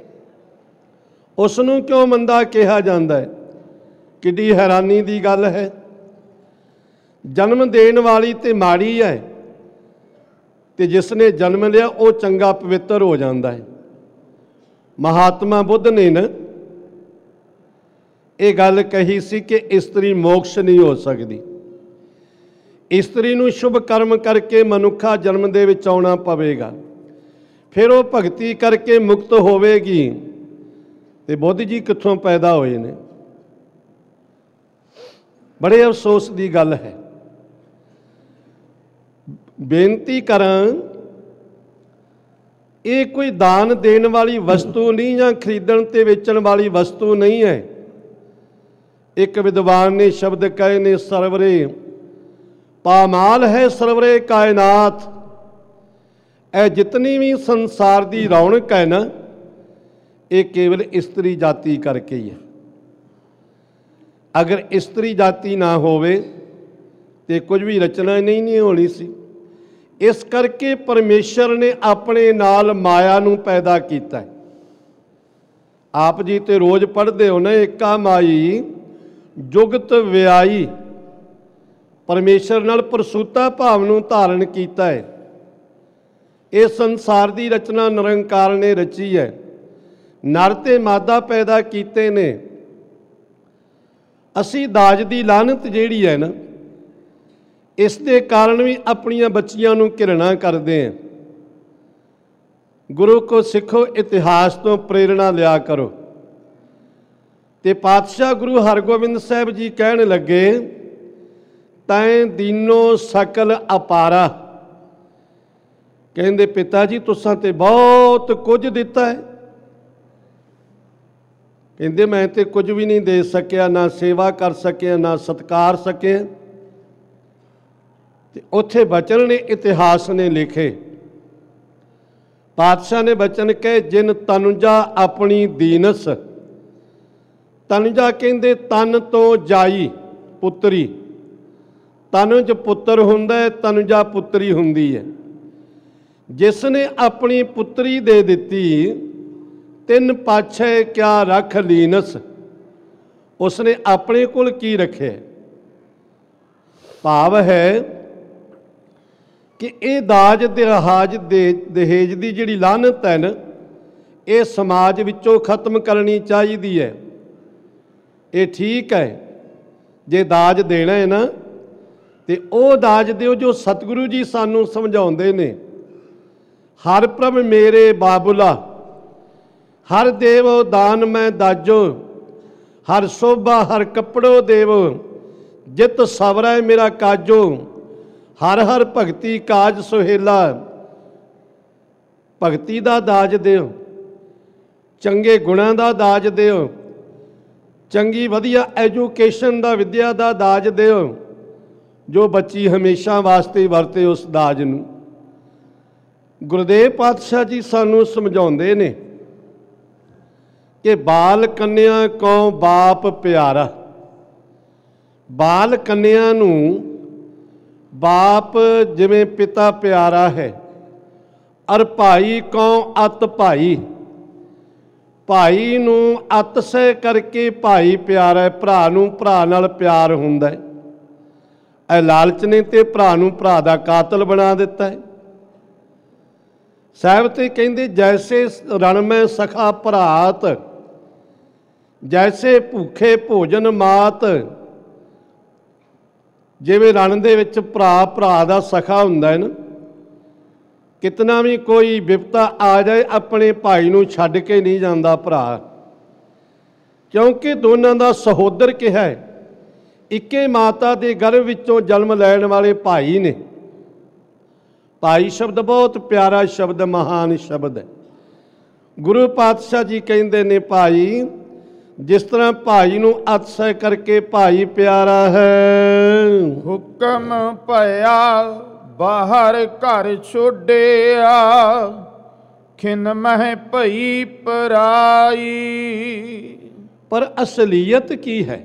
ਉਸ ਨੂੰ ਕਿਉਂ ਮੰਦਾ ਕਿਹਾ ਜਾਂਦਾ ਹੈ। ਕਿੱਡੀ ਹੈਰਾਨੀ ਦੀ ਗੱਲ ਹੈ। ਜਨਮ ਦੇਣ ਵਾਲੀ ਤੇ ਮਾੜੀ ਹੈ, ਤੇ ਜਿਸ ਨੇ ਜਨਮ ਲਿਆ ਉਹ ਚੰਗਾ ਪਵਿੱਤਰ ਹੋ ਜਾਂਦਾ ਹੈ। ਮਹਾਤਮਾ ਬੁੱਧ ਨੇ ਨਾ ਇਹ ਗੱਲ ਕਹੀ ਸੀ ਕਿ ਇਸਤਰੀ ਮੋਕਸ਼ ਨਹੀਂ ਹੋ ਸਕਦੀ। ਇਸਤਰੀ ਨੂੰ ਸ਼ੁਭ ਕਰਮ ਕਰਕੇ ਮਨੁੱਖਾ ਜਨਮ ਦੇ ਵਿੱਚ ਆਉਣਾ ਪਵੇਗਾ, ਫਿਰ ਉਹ ਭਗਤੀ ਕਰਕੇ ਮੁਕਤ ਹੋਵੇਗੀ। ਤੇ ਬੁੱਧ ਜੀ ਕਿੱਥੋਂ ਪੈਦਾ ਹੋਏ ਨੇ? ਬੜੇ ਅਫਸੋਸ ਦੀ ਗੱਲ ਹੈ। ਬੇਨਤੀ ਕਰਾਂ, ਇਹ ਕੋਈ ਦਾਨ ਦੇਣ ਵਾਲੀ ਵਸਤੂ ਨਹੀਂ ਜਾਂ ਖਰੀਦਣ ਤੇ ਵੇਚਣ ਵਾਲੀ ਵਸਤੂ ਨਹੀਂ ਹੈ। ਇੱਕ ਵਿਦਵਾਨ ਨੇ ਸ਼ਬਦ ਕਹੇ ਨੇ, ਸਰਵਰੇ ਪਾਮਾਲ ਹੈ ਸਰਵਰੇ ਕਾਇਨਾਤ। ਇਹ ਜਿਤਨੀ ਵੀ ਸੰਸਾਰ ਦੀ ਰੌਣਕ ਹੈ ਨਾ, ਇਹ ਕੇਵਲ ਇਸਤਰੀ ਜਾਤੀ ਕਰਕੇ ਹੀ ਹੈ। ਅਗਰ ਇਸਤਰੀ ਜਾਤੀ ਨਾ ਹੋਵੇ ਤੇ ਕੁਝ ਵੀ ਰਚਨਾ ਨਹੀਂ ਹੋਣੀ ਸੀ। ਇਸ ਕਰਕੇ ਪਰਮੇਸ਼ਰ ਨੇ ਆਪਣੇ ਨਾਲ ਮਾਇਆ ਨੂੰ ਪੈਦਾ ਕੀਤਾ ਹੈ। ਆਪ ਜੀ ਤੇ ਰੋਜ਼ ਪੜ੍ਹਦੇ ਹੋ ਨਾ, ਏਕਾ ਮਾਈ ਜੁਗਤ ਵਿਆਈ। ਪਰਮੇਸ਼ਰ ਨਾਲ ਪ੍ਰਸੂਤਾ ਭਾਵ ਨੂੰ ਧਾਰਨ ਕੀਤਾ ਹੈ। ਇਹ ਸੰਸਾਰ ਦੀ ਰਚਨਾ ਨਿਰੰਕਾਰ ਨੇ ਰਚੀ ਹੈ। ਨਰ ਤੇ ਮਾਦਾ ਪੈਦਾ ਕੀਤੇ ਨੇ। ਅਸੀਂ ਦਾਜ ਦੀ ਲਾਹਨਤ ਜਿਹੜੀ ਹੈ ਨਾ, ਇਸ ਦੇ ਕਾਰਨ ਵੀ ਆਪਣੀਆਂ ਬੱਚੀਆਂ ਨੂੰ ਘਿਰਣਾ ਕਰਦੇ ਹਾਂ। ਗੁਰੂ ਕੋ ਸਿੱਖੋ, ਇਤਿਹਾਸ ਤੋਂ ਪ੍ਰੇਰਣਾ ਲਿਆ ਕਰੋ। ਤੇ ਪਾਤਸ਼ਾਹ ਗੁਰੂ ਹਰਗੋਬਿੰਦ ਸਾਹਿਬ ਜੀ ਕਹਿਣ ਲੱਗੇ, ਤੈਂ ਦੀਨੋ ਸਕਲ ਅਪਾਰਾ। ਕਹਿੰਦੇ ਪਿਤਾ ਜੀ ਤੁਸਾਂ ਤੇ ਬਹੁਤ ਕੁਝ ਦਿੱਤਾ ਹੈ। ਕਹਿੰਦੇ ਮੈਂ ਤੇ ਕੁਝ ਵੀ ਨਹੀਂ ਦੇ ਸਕਿਆ, ਨਾ ਸੇਵਾ ਕਰ ਸਕਿਆ, ਨਾ ਸਤਿਕਾਰ ਸਕਿਆ। ਤੇ ਉੱਥੇ ਬਚਨ ਨੇ, ਇਤਿਹਾਸ ਨੇ ਲਿਖੇ। ਪਾਤਸ਼ਾਹ ਨੇ ਬਚਨ ਕਹੇ, ਜਿਨ ਤਨੁਜਾ ਆਪਣੀ ਦੀਨਸ। ਤਨੁਜਾ ਕਹਿੰਦੇ ਤਨ ਤੋਂ ਜਾਈ ਪੁੱਤਰੀ। ਤਨੁਜ ਪੁੱਤਰ ਹੁੰਦਾ ਹੈ, ਤਨੁਜਾ ਪੁੱਤਰੀ ਹੁੰਦੀ ਹੈ। ਜਿਸ ਨੇ ਆਪਣੀ ਪੁੱਤਰੀ ਦੇ ਦਿੱਤੀ, ਤਿੰਨ ਪਾਛੇ ਕਿਆ ਰੱਖ ਲੀਨਸ, ਉਸਨੇ ਆਪਣੇ ਕੋਲ ਕੀ ਰੱਖਿਆ। ਭਾਵ ਹੈ ਕਿ ਇਹ ਦਾਜ ਦਹੇਜ ਦਹੇਜ ਦੀ ਜਿਹੜੀ ਲਾਹਨਤ ਹੈ ਨਾ, ਇਹ ਸਮਾਜ ਵਿੱਚੋਂ ਖਤਮ ਕਰਨੀ ਚਾਹੀਦੀ ਹੈ। ਇਹ ਠੀਕ ਹੈ, ਜੇ ਦਾਜ ਦੇਣਾ ਹੈ ਨਾ ਤੇ ਉਹ ਦਾਜ ਦਿਓ ਜੋ ਸਤਿਗੁਰੂ ਜੀ ਸਾਨੂੰ ਸਮਝਾਉਂਦੇ ਨੇ। ਹਰ ਪ੍ਰਭ ਮੇਰੇ ਬਾਬੁਲਾ, ਹਰ ਦੇਵ ਦਾਨ ਮੈਂ ਦਾਜੋ, ਹਰ ਸੋਭਾ ਹਰ ਕੱਪੜੋ ਦੇਵ, ਜਿਤ ਸਵਰੈ ਮੇਰਾ ਕਾਜੋ, ਹਰ ਹਰ ਭਗਤੀ ਕਾਜ ਸੁਹੇਲਾ। ਭਗਤੀ ਦਾ ਦਾਜ ਦਿਓ, ਚੰਗੇ ਗੁਣਾਂ ਦਾ ਦਾਜ ਦਿਓ, ਚੰਗੀ ਵਧੀਆ ਐਜੂਕੇਸ਼ਨ ਦਾ, ਵਿੱਦਿਆ ਦਾ ਦਾਜ ਦਿਓ, ਜੋ ਬੱਚੀ ਹਮੇਸ਼ਾ ਵਾਸਤੇ ਵਰਤੇ ਉਸ ਦਾਜ ਨੂੰ। ਗੁਰਦੇਵ ਪਾਤਸ਼ਾਹ ਜੀ ਸਾਨੂੰ ਸਮਝਾਉਂਦੇ ਨੇ ਕਿ ਬਾਲ ਕੰਨਿਆ ਕਉ ਬਾਪ ਪਿਆਰਾ। ਬਾਲ ਕੰਨਿਆ ਨੂੰ ਬਾਪ ਜਿਵੇਂ ਪਿਤਾ ਪਿਆਰਾ ਹੈ, ਅਰ ਭਾਈ ਕਉ ਅਤ ਭਾਈ। ਭਾਈ ਨੂੰ ਅਤ ਸਹਿ ਕਰਕੇ ਭਾਈ ਪਿਆਰਾ ਹੈ। ਭਰਾ ਨੂੰ ਭਰਾ ਨਾਲ ਪਿਆਰ ਹੁੰਦਾ ਹੈ। ਇਹ ਲਾਲਚ ਨੇ ਤੇ ਭਰਾ ਨੂੰ ਭਰਾ ਦਾ ਕਾਤਲ ਬਣਾ ਦਿੱਤਾ ਹੈ। ਸਾਹਿਬ ਤੇ ਕਹਿੰਦੇ ਜੈਸੇ ਰਣ ਮੈਂ ਸਖਾ ਭਰਾਤ, ਜੈਸੇ ਭੁੱਖੇ ਭੋਜਨ ਮਾਤ। ਜਿਵੇਂ ਰਣ ਦੇ ਵਿੱਚ ਭਰਾ ਭਰਾ ਦਾ ਸਖਾ ਹੁੰਦਾ ਹੈ ਨਾ, ਕਿਤਨਾ ਵੀ ਕੋਈ ਵਿਪਤਾ ਆ ਜਾਏ ਆਪਣੇ ਭਾਈ ਨੂੰ ਛੱਡ ਕੇ ਨਹੀਂ ਜਾਂਦਾ ਭਰਾ, ਕਿਉਂਕਿ ਦੋਨਾਂ ਦਾ ਸਹੋਦਰ ਕਿਹਾ ਹੈ। ਇੱਕੇ ਮਾਤਾ ਦੇ ਗਰਭ ਵਿੱਚੋਂ ਜਨਮ ਲੈਣ ਵਾਲੇ ਭਾਈ ਨੇ। ਭਾਈ ਸ਼ਬਦ ਬਹੁਤ ਪਿਆਰਾ ਸ਼ਬਦ, ਮਹਾਨ ਸ਼ਬਦ ਹੈ। ਗੁਰੂ ਪਾਤਸ਼ਾਹ ਜੀ ਕਹਿੰਦੇ ਨੇ ਭਾਈ, ਜਿਸ ਤਰ੍ਹਾਂ ਭਾਈ ਨੂੰ ਅਤਿਸ਼ੈ ਕਰਕੇ ਭਾਈ ਪਿਆਰਾ ਹੈ। ਹੁਕਮ ਭਇਆ ਬਾਹਰ ਘਰ ਛੋਡਿਆ, ਖਿਨ ਮਹਿ ਭਈ ਪਰਾਈ। ਪਰ ਅਸਲੀਅਤ ਕੀ ਹੈ?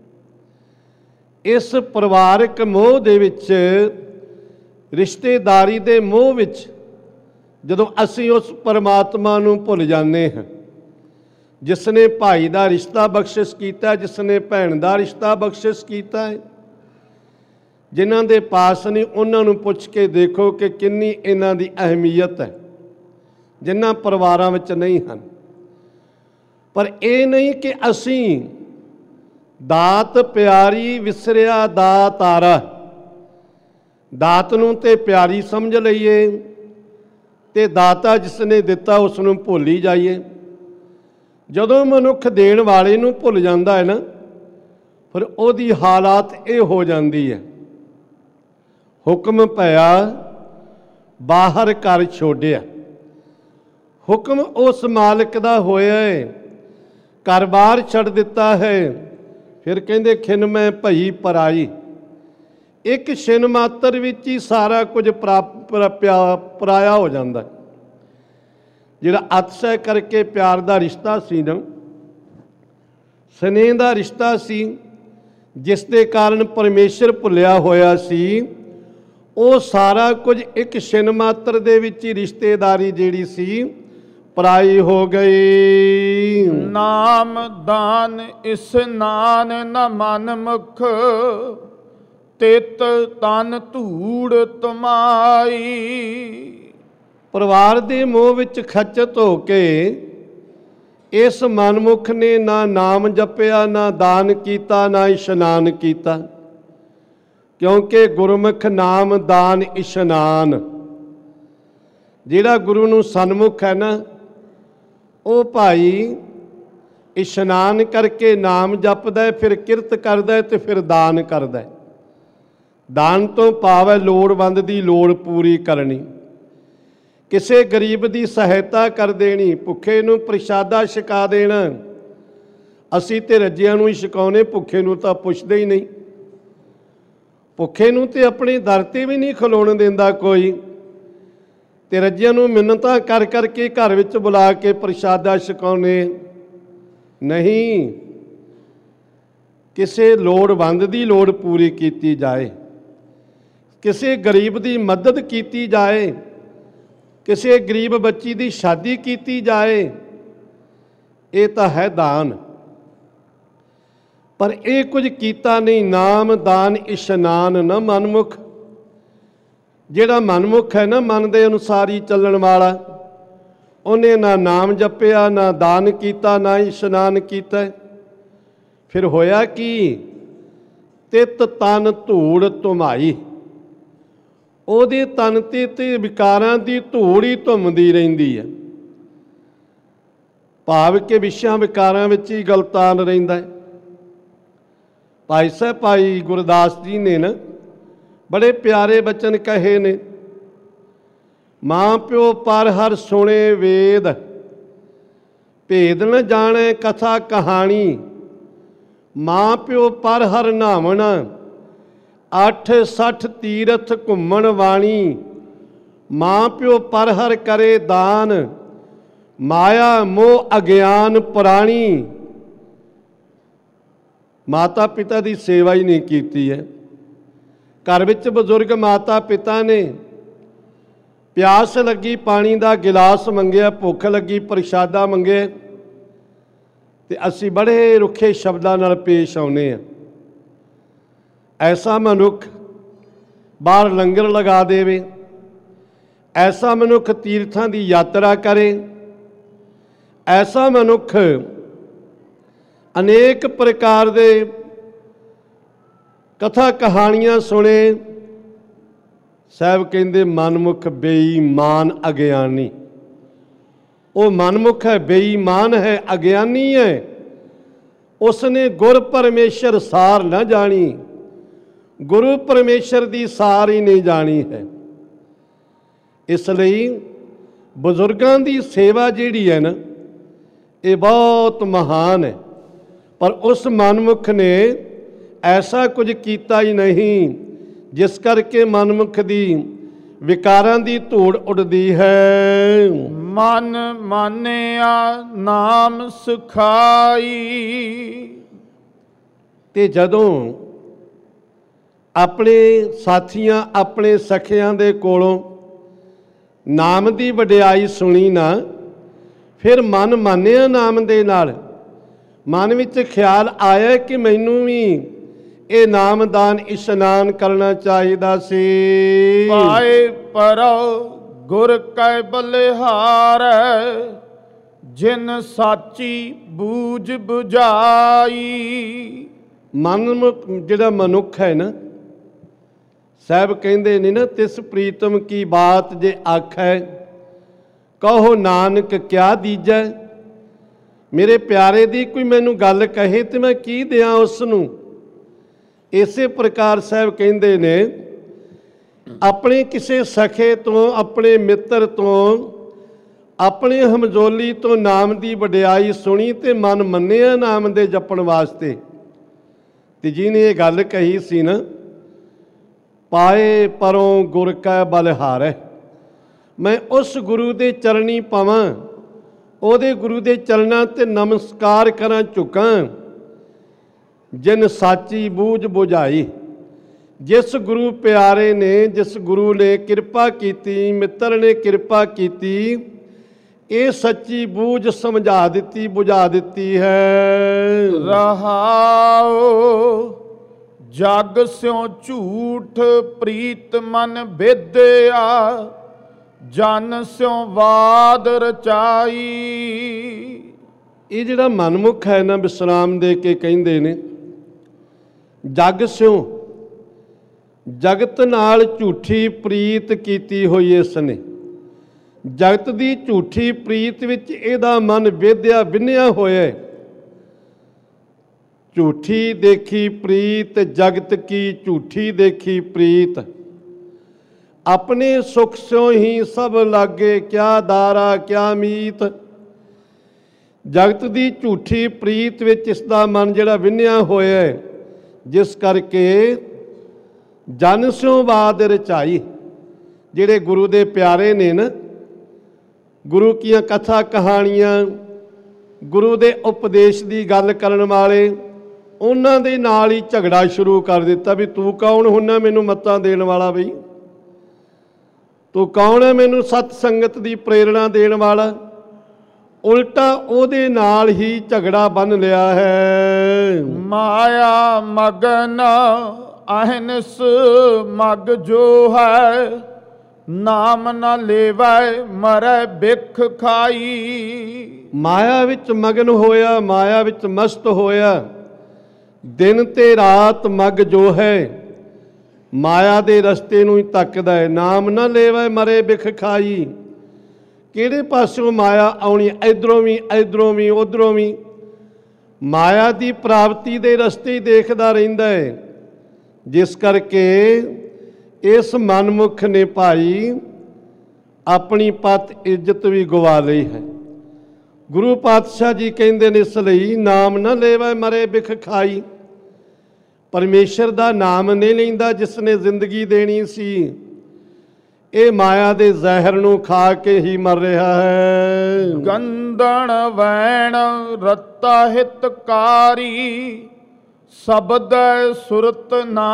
ਇਸ ਪਰਿਵਾਰਕ ਮੋਹ ਦੇ ਵਿੱਚ, ਰਿਸ਼ਤੇਦਾਰੀ ਦੇ ਮੋਹ ਵਿੱਚ, ਜਦੋਂ ਅਸੀਂ ਉਸ ਪਰਮਾਤਮਾ ਨੂੰ ਭੁੱਲ ਜਾਂਦੇ ਹਾਂ ਜਿਸ ਨੇ ਭਾਈ ਦਾ ਰਿਸ਼ਤਾ ਬਖਸ਼ਿਸ਼ ਕੀਤਾ, ਜਿਸ ਨੇ ਭੈਣ ਦਾ ਰਿਸ਼ਤਾ ਬਖਸ਼ਿਸ਼ ਕੀਤਾ ਹੈ। ਜਿਨ੍ਹਾਂ ਦੇ ਪਾਸ ਨਹੀਂ ਉਹਨਾਂ ਨੂੰ ਪੁੱਛ ਕੇ ਦੇਖੋ ਕਿ ਕਿੰਨੀ ਇਹਨਾਂ ਦੀ ਅਹਿਮੀਅਤ ਹੈ, ਜਿਨ੍ਹਾਂ ਪਰਿਵਾਰਾਂ ਵਿੱਚ ਨਹੀਂ ਹਨ। ਪਰ ਇਹ ਨਹੀਂ ਕਿ ਅਸੀਂ ਦਾਤ ਪਿਆਰੀ ਵਿਸਰਿਆ ਦਾਤਾਰਾ, ਦਾਤ ਨੂੰ ਤੇ ਪਿਆਰੀ ਸਮਝ ਲਈਏ ਤੇ ਦਾਤਾ ਜਿਸ ਨੇ ਦਿੱਤਾ ਉਸ ਨੂੰ ਭੁੱਲ ਹੀ ਜਾਈਏ। ਜਦੋਂ ਮਨੁੱਖ ਦੇਣ ਵਾਲੇ ਨੂੰ ਭੁੱਲ ਜਾਂਦਾ ਹੈ ਨਾ, ਫਿਰ ਉਹਦੀ ਹਾਲਾਤ ਇਹ ਹੋ ਜਾਂਦੀ ਹੈ। ਹੁਕਮ ਭਇਆ ਬਾਹਰ ਘਰ ਛੋਡਿਆ। ਹੁਕਮ ਉਸ ਮਾਲਕ ਦਾ ਹੋਇਆ ਹੈ, ਘਰ ਬਾਹਰ ਛੱਡ ਦਿੱਤਾ ਹੈ। ਫਿਰ ਕਹਿੰਦੇ ਖਿਨ ਮੈਂ ਭਈ ਪਰਾਈ। ਇੱਕ ਛਿਨ ਮਾਤਰ ਵਿੱਚ ਹੀ ਸਾਰਾ ਕੁਝ ਪਰਾਇਆ ਹੋ ਜਾਂਦਾ। ਜਿਹੜਾ ਅਤਿਸ਼ੈ ਕਰਕੇ ਪਿਆਰ ਦਾ ਰਿਸ਼ਤਾ ਸੀ ਨਾ, ਸਨੇਹ ਦਾ ਰਿਸ਼ਤਾ ਸੀ, ਜਿਸ ਦੇ ਕਾਰਨ ਪਰਮੇਸ਼ਰ ਭੁੱਲਿਆ ਹੋਇਆ ਸੀ, ਉਹ ਸਾਰਾ ਕੁਝ ਇੱਕ ਛਿਨ ਮਾਤਰ ਦੇ ਵਿੱਚ ਹੀ ਰਿਸ਼ਤੇਦਾਰੀ ਜਿਹੜੀ ਸੀ ਪਰਾਈ ਹੋ ਗਈ। ਨਾਮ ਦਾਨ ਇਸਨਾਨ ਨ ਮਨ ਮੁਖ, ਤਿਤ ਤਨ ਧੂੜ ਤੁਮਾਈ। ਪਰਿਵਾਰ ਦੇ ਮੋਹ ਵਿੱਚ ਖਚਤ ਹੋ ਕੇ ਇਸ ਮਨਮੁਖ ਨੇ ਨਾ ਨਾਮ ਜਪਿਆ, ਨਾ ਦਾਨ ਕੀਤਾ, ਨਾ ਇਸ਼ਨਾਨ ਕੀਤਾ। ਕਿਉਂਕਿ ਗੁਰਮੁਖ ਨਾਮ ਦਾਨ ਇਸ਼ਨਾਨ, ਜਿਹੜਾ ਗੁਰੂ ਨੂੰ ਸਨਮੁਖ ਹੈ ਨਾ, ਉਹ ਭਾਈ ਇਸ਼ਨਾਨ ਕਰਕੇ ਨਾਮ ਜਪਦਾ, ਫਿਰ ਕਿਰਤ ਕਰਦਾ ਤੇ ਫਿਰ ਦਾਨ ਕਰਦਾ। ਦਾਨ ਤੋਂ ਭਾਵ ਹੈ ਲੋੜਵੰਦ ਦੀ ਲੋੜ ਪੂਰੀ ਕਰਨੀ, ਕਿਸੇ ਗਰੀਬ ਦੀ ਸਹਾਇਤਾ ਕਰ ਦੇਣੀ, ਭੁੱਖੇ ਨੂੰ ਪ੍ਰਸ਼ਾਦਾ ਛਕਾ ਦੇਣਾ। ਅਸੀਂ ਤੇ ਰੱਜਿਆਂ ਨੂੰ ਹੀ ਛਕਾਉਨੇ, ਭੁੱਖੇ ਨੂੰ ਤਾਂ ਪੁੱਛਦੇ ਹੀ ਨਹੀਂ। ਭੁੱਖੇ ਨੂੰ ਤੇ ਆਪਣੇ ਦਰ ਤੇ ਵੀ ਨਹੀਂ ਖਲੋਣ ਦਿੰਦਾ ਕੋਈ, ਤੇ ਰੱਜਿਆਂ ਨੂੰ ਮਿੰਨਤਾਂ ਕਰ ਕਰਕੇ ਘਰ ਵਿੱਚ ਬੁਲਾ ਕੇ ਪ੍ਰਸ਼ਾਦਾ ਛਕਾਉਨੇ ਨਹੀਂ। ਕਿਸੇ ਲੋੜਵੰਦ ਦੀ ਲੋੜ ਪੂਰੀ ਕੀਤੀ ਜਾਏ, ਕਿਸੇ ਗਰੀਬ ਦੀ ਮਦਦ ਕੀਤੀ ਜਾਏ, ਕਿਸੇ ਗਰੀਬ ਬੱਚੀ ਦੀ ਸ਼ਾਦੀ ਕੀਤੀ ਜਾਏ, ਇਹ ਤਾਂ ਹੈ ਦਾਨ। ਪਰ ਇਹ ਕੁਝ ਕੀਤਾ ਨਹੀਂ। ਨਾਮ ਦਾਨ ਇਸ਼ਨਾਨ ਨਾ ਮਨਮੁਖ। ਜਿਹੜਾ ਮਨਮੁਖ ਹੈ ਨਾ, ਮਨ ਦੇ ਅਨੁਸਾਰ ਹੀ ਚੱਲਣ ਵਾਲਾ, ਉਹਨੇ ਨਾ ਨਾਮ ਜਪਿਆ, ਨਾ ਦਾਨ ਕੀਤਾ, ਨਾ ਇਸ਼ਨਾਨ ਕੀਤਾ। ਫਿਰ ਹੋਇਆ ਕੀ? ਤਿਤ ਤਨ ਧੂੜ ਧੁਮਾਈ। ਉਹਦੇ ਤਨ ਤੇ ਵਿਕਾਰਾਂ ਦੀ ਧੂੜ ਹੀ ਧੁੰਮਦੀ ਰਹਿੰਦੀ ਹੈ। ਭਾਵ ਕਿ ਵਿਸ਼ਿਆਂ ਵਿਕਾਰਾਂ ਵਿੱਚ ਹੀ ਗਲਤਾਨ ਰਹਿੰਦਾ ਹੈ। ਭਾਈ ਸਾਹਿਬ ਭਾਈ ਗੁਰਦਾਸ ਜੀ ਨੇ ਨਾ ਬੜੇ ਪਿਆਰੇ ਬਚਨ ਕਹੇ ਨੇ। ਮਾਂ ਪਿਓ ਪਰ ਹਰ ਸੁਣੇ ਵੇਦ, ਭੇਦ ਨ ਜਾਣੇ ਕਥਾ ਕਹਾਣੀ। ਮਾਂ ਪਿਓ ਪਰ ਹਰ ਨਾਵਣ, 860 ਤੀਰਥ ਘੁੰਮਣ ਵਾਣੀ। ਮਾਂ ਪਿਓ ਪਰ ਹਰ ਕਰੇ ਦਾਨ, ਮਾਇਆ ਮੋਹ ਅਗਿਆਨ ਪੁਰਾਣੀ। ਮਾਤਾ ਪਿਤਾ ਦੀ ਸੇਵਾ ਹੀ ਨਹੀਂ ਕੀਤੀ ਹੈ। ਘਰ ਵਿੱਚ ਬਜ਼ੁਰਗ ਮਾਤਾ ਪਿਤਾ ਨੇ ਪਿਆਸ ਲੱਗੀ ਪਾਣੀ ਦਾ ਗਿਲਾਸ ਮੰਗਿਆ, ਭੁੱਖ ਲੱਗੀ ਪ੍ਰਸ਼ਾਦਾ ਮੰਗੇ, ਤੇ ਅਸੀਂ ਬੜੇ ਰੁੱਖੇ ਸ਼ਬਦਾਂ ਨਾਲ ਪੇਸ਼ ਆਉਂਦੇ ਹਾਂ। ਐਸਾ ਮਨੁੱਖ ਬਾਹਰ ਲੰਗਰ ਲਗਾ ਦੇਵੇ, ਐਸਾ ਮਨੁੱਖ ਤੀਰਥਾਂ ਦੀ ਯਾਤਰਾ ਕਰੇ, ਐਸਾ ਮਨੁੱਖ ਅਨੇਕ ਪ੍ਰਕਾਰ ਦੇ ਕਥਾ ਕਹਾਣੀਆਂ ਸੁਣੇ। ਸਾਹਿਬ ਕਹਿੰਦੇ ਮਨਮੁਖ ਬੇਈਮਾਨ ਅਗਿਆਨੀ। ਉਹ ਮਨਮੁਖ ਹੈ, ਬੇਈਮਾਨ ਹੈ, ਅਗਿਆਨੀ ਹੈ। ਉਸਨੇ ਗੁਰ ਪਰਮੇਸ਼ਰ ਸਾਰ ਨਾ ਜਾਣੀ। ਗੁਰੂ ਪਰਮੇਸ਼ਰ ਦੀ ਸਾਰ ਹੀ ਨਹੀਂ ਜਾਣੀ ਹੈ। ਇਸ ਲਈ ਬਜ਼ੁਰਗਾਂ ਦੀ ਸੇਵਾ ਜਿਹੜੀ ਹੈ ਨਾ, ਇਹ ਬਹੁਤ ਮਹਾਨ ਹੈ। ਪਰ ਉਸ ਮਨਮੁਖ ਨੇ ਐਸਾ ਕੁਝ ਕੀਤਾ ਹੀ ਨਹੀਂ, ਜਿਸ ਕਰਕੇ ਮਨਮੁਖ ਦੀ ਵਿਕਾਰਾਂ ਦੀ ਧੂੜ ਉੱਡਦੀ ਹੈ। ਮਨ ਮਾਨਿਆ ਨਾਮ ਸੁਖਾਈ। ਤੇ ਜਦੋਂ ਆਪਣੇ ਸਾਥੀਆਂ, ਆਪਣੇ ਸਖਿਆਂ ਦੇ ਕੋਲੋਂ ਨਾਮ ਦੀ ਵਡਿਆਈ ਸੁਣੀ ਨਾ, ਫਿਰ ਮਨ ਮੰਨਿਆ ਨਾਮ ਦੇ ਨਾਲ। ਮਨ ਵਿੱਚ ਖਿਆਲ ਆਇਆ ਕਿ ਮੈਨੂੰ ਵੀ ਇਹ ਨਾਮਦਾਨ ਇਸ਼ਨਾਨ ਕਰਨਾ ਚਾਹੀਦਾ ਸੀ। ਪਾਏ ਪਰੋ ਗੁਰ ਕੈ ਬਲਿਹਾਰ, ਜਿਨ ਸਾਚੀ ਬੂਝ ਬੁਝਾਈ। ਮਨਮੁਖ ਜਿਹੜਾ ਮਨੁੱਖ ਹੈ ਨਾ, ਸਾਹਿਬ ਕਹਿੰਦੇ ਨੇ ਨਾ, ਤਿਸ ਪ੍ਰੀਤਮ ਕੀ ਬਾਤ ਜੇ ਆਖੈ, ਕਹੋ ਨਾਨਕ ਕਿਆ ਦੀਜੈ। ਮੇਰੇ ਪਿਆਰੇ ਦੀ ਕੋਈ ਮੈਨੂੰ ਗੱਲ ਕਹੇ ਤੇ ਮੈਂ ਕੀ ਦਿਆਂ ਉਸ ਨੂੰ। ਇਸੇ ਪ੍ਰਕਾਰ ਸਾਹਿਬ ਕਹਿੰਦੇ ਨੇ, ਆਪਣੇ ਕਿਸੇ ਸਖੇ ਤੋਂ, ਆਪਣੇ ਮਿੱਤਰ ਤੋਂ, ਆਪਣੇ ਹਮਜੋਲੀ ਤੋਂ ਨਾਮ ਦੀ ਵਡਿਆਈ ਸੁਣੀ ਤੇ ਮਨ ਮੰਨਿਆ ਨਾਮ ਦੇ ਜਪਣ ਵਾਸਤੇ। ਤੇ ਜਿਹਨੇ ਇਹ ਗੱਲ ਕਹੀ ਸੀ ਨਾ, ਪਾਏ ਪਰੋਂ ਗੁਰ ਕੈ ਬਲਿਹਾਰੈ, ਮੈਂ ਉਸ ਗੁਰੂ ਦੇ ਚਰਨੀ ਪਵਾਂ, ਉਹਦੇ ਗੁਰੂ ਦੇ ਚਰਨਾਂ ਤੇ ਨਮਸਕਾਰ ਕਰਾਂ, ਝੁਕਾਂ। ਜਿਨ ਸਾਚੀ ਬੂਝ ਬੁਝਾਈ। ਜਿਸ ਗੁਰੂ ਪਿਆਰੇ ਨੇ, ਜਿਸ ਗੁਰੂ ਨੇ ਕਿਰਪਾ ਕੀਤੀ, ਮਿੱਤਰ ਨੇ ਕਿਰਪਾ ਕੀਤੀ, ਇਹ ਸੱਚੀ ਬੂਝ ਸਮਝਾ ਦਿੱਤੀ, ਬੁਝਾ ਦਿੱਤੀ ਹੈ। ਰਹਾਉ ਜਗ ਸਿਉ ਝੂਠ ਪ੍ਰੀਤ ਮਨ ਬੇਦਿਆ, ਜਨ ਸਿਉ ਵਾਦ ਰਚਾਈ। ਇਹ ਜਿਹੜਾ ਮਨਮੁਖ ਹੈ ਨਾ, ਵਿਸਰਾਮ ਦੇ ਕੇ ਕਹਿੰਦੇ ਨੇ, ਜਗ ਸਿਉ, ਜਗਤ ਨਾਲ ਝੂਠੀ ਪ੍ਰੀਤ ਕੀਤੀ ਹੋਈ ਇਸ ਨੇ। ਜਗਤ ਦੀ ਝੂਠੀ ਪ੍ਰੀਤ ਵਿੱਚ ਇਹਦਾ ਮਨ ਵੇਦਿਆ, ਵਿੰਨਿਆ ਹੋਇਆ। ਝੂਠੀ ਦੇਖੀ ਪ੍ਰੀਤ, ਜਗਤ ਕੀ ਝੂਠੀ ਦੇਖੀ ਪ੍ਰੀਤ। ਆਪਣੇ ਸੁਖ ਸਿਉ ਹੀ ਸਭ ਲਾਗੇ, ਕਿਆ ਦਾਰਾ ਕਿਆ ਮੀਤ। ਜਗਤ ਦੀ ਝੂਠੀ ਪ੍ਰੀਤ ਵਿੱਚ ਇਸ ਦਾ ਮਨ ਜਿਹੜਾ ਵਿੰਨਿਆ ਹੋਇਆ ਹੈ, ਜਿਸ ਕਰਕੇ ਜਨ ਸਿਉ ਬਾਦ ਰਚਾਈ। ਜਿਹੜੇ ਗੁਰੂ ਦੇ ਪਿਆਰੇ ਨੇ ਨਾ, ਗੁਰੂ ਕੀਆਂ ਕਥਾ ਕਹਾਣੀਆਂ, ਗੁਰੂ ਦੇ ਉਪਦੇਸ਼ ਦੀ ਗੱਲ ਕਰਨ ਵਾਲੇ, ਉਹਨਾਂ ਦੇ ਨਾਲ ਹੀ ਝਗੜਾ ਸ਼ੁਰੂ ਕਰ ਦਿੱਤਾ ਵੀ ਤੂੰ ਕੌਣ ਹੁੰਨਾ ਮੈਨੂੰ ਮੱਤਾਂ ਦੇਣ ਵਾਲਾ, ਬਈ ਤੂੰ ਕੌਣ ਹੈ ਮੈਨੂੰ ਸਤ ਸੰਗਤ ਦੀ ਪ੍ਰੇਰਣਾ ਦੇਣ ਵਾਲਾ। ਉਲਟਾ ਉਹਦੇ ਨਾਲ ਹੀ ਝਗੜਾ ਬੰਨ ਲਿਆ ਹੈ। ਮਾਇਆ ਮਗਨ ਅਹਨਿਸ ਮਗ ਜੋ ਹੈ, ਨਾਮ ਨ ਲੇਵੈ ਮਰੈ ਬਿਖ ਖਾਈ। ਮਾਇਆ ਵਿੱਚ ਮਗਨ ਹੋਇਆ, ਮਾਇਆ ਵਿੱਚ ਮਸਤ ਹੋਇਆ, ਦਿਨ ਤੇ ਰਾਤ ਮਗ ਜੋ ਹੈ ਮਾਇਆ ਦੇ ਰਸਤੇ ਨੂੰ ਹੀ ਤੱਕਦਾ ਹੈ। ਨਾਮ ਨਾ ਲੇਵੈ ਮਰੇ ਬਿਖ ਖਾਈ। ਕਿਹੜੇ ਪਾਸਿਓਂ ਮਾਇਆ ਆਉਣੀ, ਇਧਰੋਂ ਵੀ ਇਧਰੋਂ ਵੀ ਉਧਰੋਂ ਵੀ, ਮਾਇਆ ਦੀ ਪ੍ਰਾਪਤੀ ਦੇ ਰਸਤੇ ਹੀ ਦੇਖਦਾ ਰਹਿੰਦਾ ਹੈ। ਜਿਸ ਕਰਕੇ ਇਸ ਮਨਮੁਖ ਨੇ ਭਾਈ ਆਪਣੀ ਪਤ ਇੱਜ਼ਤ ਵੀ ਗਵਾ ਲਈ ਹੈ। ਗੁਰੂ ਪਾਤਸ਼ਾਹ ਜੀ ਕਹਿੰਦੇ ਨੇ ਇਸ ਲਈ ਨਾਮ ਨਾ ਲੇਵੈ ਮਰੇ ਬਿਖ ਖਾਈ। ਪਰਮੇਸ਼ਰ ਦਾ ਨਾਮ ਨਹੀਂ ਲੈਂਦਾ ਜਿਸ ਨੇ ਜ਼ਿੰਦਗੀ ਦੇਣੀ ਸੀ, ਇਹ ਮਾਇਆ ਦੇ ਜ਼ਹਿਰ ਨੂੰ ਖਾ ਕੇ ਹੀ ਮਰ ਰਿਹਾ ਹੈ। ਗੰਧਣ ਵੈਣ ਰਤਾ ਹਿਤਕਾਰੀ, ਸ਼ਬਦ ਸੁਰਤ ਨਾ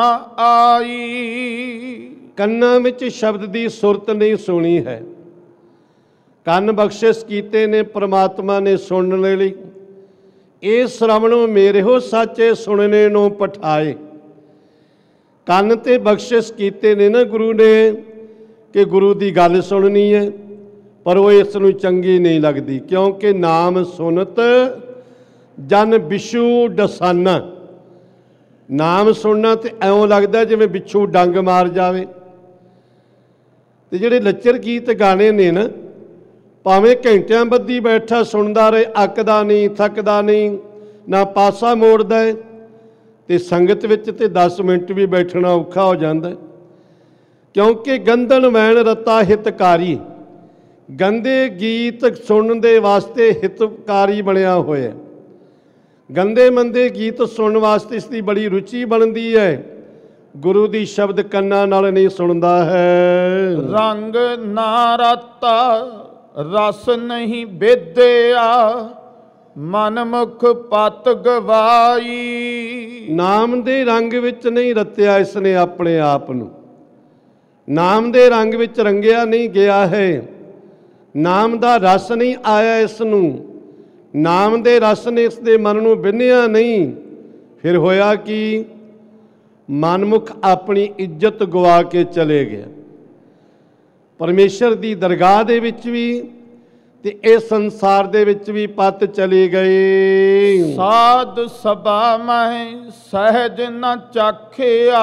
ਆਈ। ਕੰਨਾਂ ਵਿੱਚ ਸ਼ਬਦ ਦੀ ਸੁਰਤ ਨਹੀਂ ਸੁਣੀ ਹੈ। ਕੰਨ ਬਖਸ਼ਿਸ਼ ਕੀਤੇ ਨੇ ਪ੍ਰਮਾਤਮਾ ਨੇ ਸੁਣਨ ਲਈ। ਇਹ ਸ਼ਰਵਣੋ ਮੇਰਿਓ ਸਾਚੇ ਸੁਣਨੇ ਨੂੰ ਪਠਾਏ। ਕੰਨ ਤੇ ਬਖਸ਼ਿਸ਼ ਕੀਤੇ ਨੇ ਨਾ ਗੁਰੂ ਨੇ ਕਿ ਗੁਰੂ ਦੀ ਗੱਲ ਸੁਣਨੀ ਹੈ, ਪਰ ਉਹ ਇਸ ਨੂੰ ਚੰਗੀ ਨਹੀਂ ਲੱਗਦੀ, ਕਿਉਂਕਿ ਨਾਮ ਸੁਨਤ ਜਨ ਬਿਛੂ ਡਸਾਨਾ। ਨਾਮ ਸੁਣਨਾ ਤੇ ਐਉਂ ਲੱਗਦਾ ਜਿਵੇਂ ਬਿੱਛੂ ਡੰਗ ਮਾਰ ਜਾਵੇ। ਤੇ ਜਿਹੜੇ ਲੱਚਰ ਗੀਤ ਗਾਣੇ ਨੇ ਨਾ, ਭਾਵੇਂ ਘੰਟਿਆਂ ਬੱਧੀ ਬੈਠਾ ਸੁਣਦਾ ਰਹੇ, ਅੱਕਦਾ ਨਹੀਂ, ਥੱਕਦਾ ਨਹੀਂ, ਨਾ ਪਾਸਾ ਮੋੜਦਾ ਹੈ। ਤੇ ਸੰਗਤ ਵਿੱਚ ਤੇ 10 ਮਿੰਟ ਵੀ ਬੈਠਣਾ ਔਖਾ ਹੋ ਜਾਂਦਾ, ਕਿਉਂਕਿ ਗੰਧਨ ਵੈਣ ਰਤਾ ਹਿਤਕਾਰੀ। ਗੰਦੇ ਗੀਤ ਸੁਣਨ ਦੇ ਵਾਸਤੇ ਹਿਤਕਾਰੀ ਬਣਿਆ ਹੋਇਆ। ਗੰਦੇ ਮੰਦੇ ਗੀਤ ਸੁਣਨ ਵਾਸਤੇ ਇਸ ਦੀ ਬੜੀ ਰੁਚੀ ਬਣਦੀ ਹੈ। ਗੁਰੂ ਦੀ ਸ਼ਬਦ ਕੰਨਾਂ ਨਾਲ ਨਹੀਂ ਸੁਣਦਾ ਹੈ। ਰੰਗ ਨਾ ਰਤਾ ਰਸ ਨਹੀਂ ਬੇਦਿਆ, ਮਨ ਮੁਖ ਪਤ ਗਵਾਈ। ਨਾਮ ਦੇ ਰੰਗ ਵਿੱਚ ਨਹੀਂ ਰਤਿਆ ਇਸ ਨੇ ਆਪਣੇ ਆਪ ਨੂੰ। ਨਾਮ ਦੇ ਰੰਗ ਵਿੱਚ ਰੰਗਿਆ ਨਹੀਂ ਗਿਆ ਹੈ। ਨਾਮ ਦਾ ਰਸ ਨਹੀਂ ਆਇਆ ਇਸ ਨੂੰ। ਨਾਮ ਦੇ ਰਸ ਨੇ ਇਸ ਦੇ ਮਨ ਨੂੰ ਬਿੰਨਿਆ ਨਹੀਂ। ਫਿਰ ਹੋਇਆ ਕਿ ਮਨਮੁਖ ਆਪਣੀ ਇੱਜ਼ਤ ਗਵਾ ਕੇ ਚਲੇ ਗਿਆ। ਪਰਮੇਸ਼ਰ ਦੀ ਦਰਗਾਹ ਦੇ ਵਿੱਚ ਵੀ ਤੇ ਇਸ ਸੰਸਾਰ ਦੇ ਵਿੱਚ ਵੀ ਪਤ ਚਲੇ ਗਏ। ਸਾਧ ਸਭਾ ਮਹਿ ਸਹਿਜ ਨ ਚਾਖਿਆ,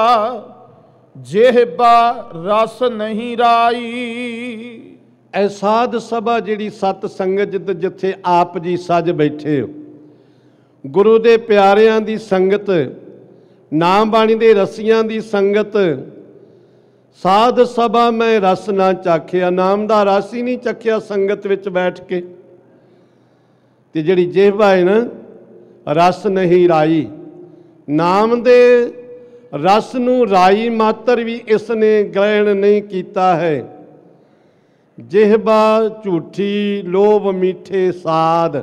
ਜਿਹਬਾ ਰਸ ਨਹੀਂ ਰਾਈ। ਐ ਸਾਧ ਸਭਾ ਜਿਹੜੀ ਸਤ ਸੰਗਤ ਜਿੱਥੇ ਆਪ ਜੀ ਸੱਜ ਬੈਠੇ ਹੋ, ਗੁਰੂ ਦੇ ਪਿਆਰਿਆਂ ਦੀ ਸੰਗਤ, ਨਾਮ ਬਾਣੀ ਦੇ ਰਸੀਆਂ ਦੀ ਸੰਗਤ, ਸਾਧ ਸਭਾ ਮੈਂ ਰਸ ਨਾ ਚਾਖਿਆ। ਨਾਮ ਦਾ ਰਸ ਹੀ ਨਹੀਂ ਚੱਖਿਆ ਸੰਗਤ ਵਿੱਚ ਬੈਠ ਕੇ। ਤੇ ਜਿਹੜੀ ਜਿਹਵਾ ਹੈ ਨਾ, ਰਸ ਨਹੀਂ ਰਾਈ। ਨਾਮ ਦੇ ਰਸ ਨੂੰ ਰਾਈ ਮਾਤਰ ਵੀ ਇਸ ਨੇ ਗ੍ਰਹਿਣ ਨਹੀਂ ਕੀਤਾ ਹੈ। ਜਿਹਵਾ ਝੂਠੀ ਲੋਭ ਮਿੱਠੇ ਸਾਧ,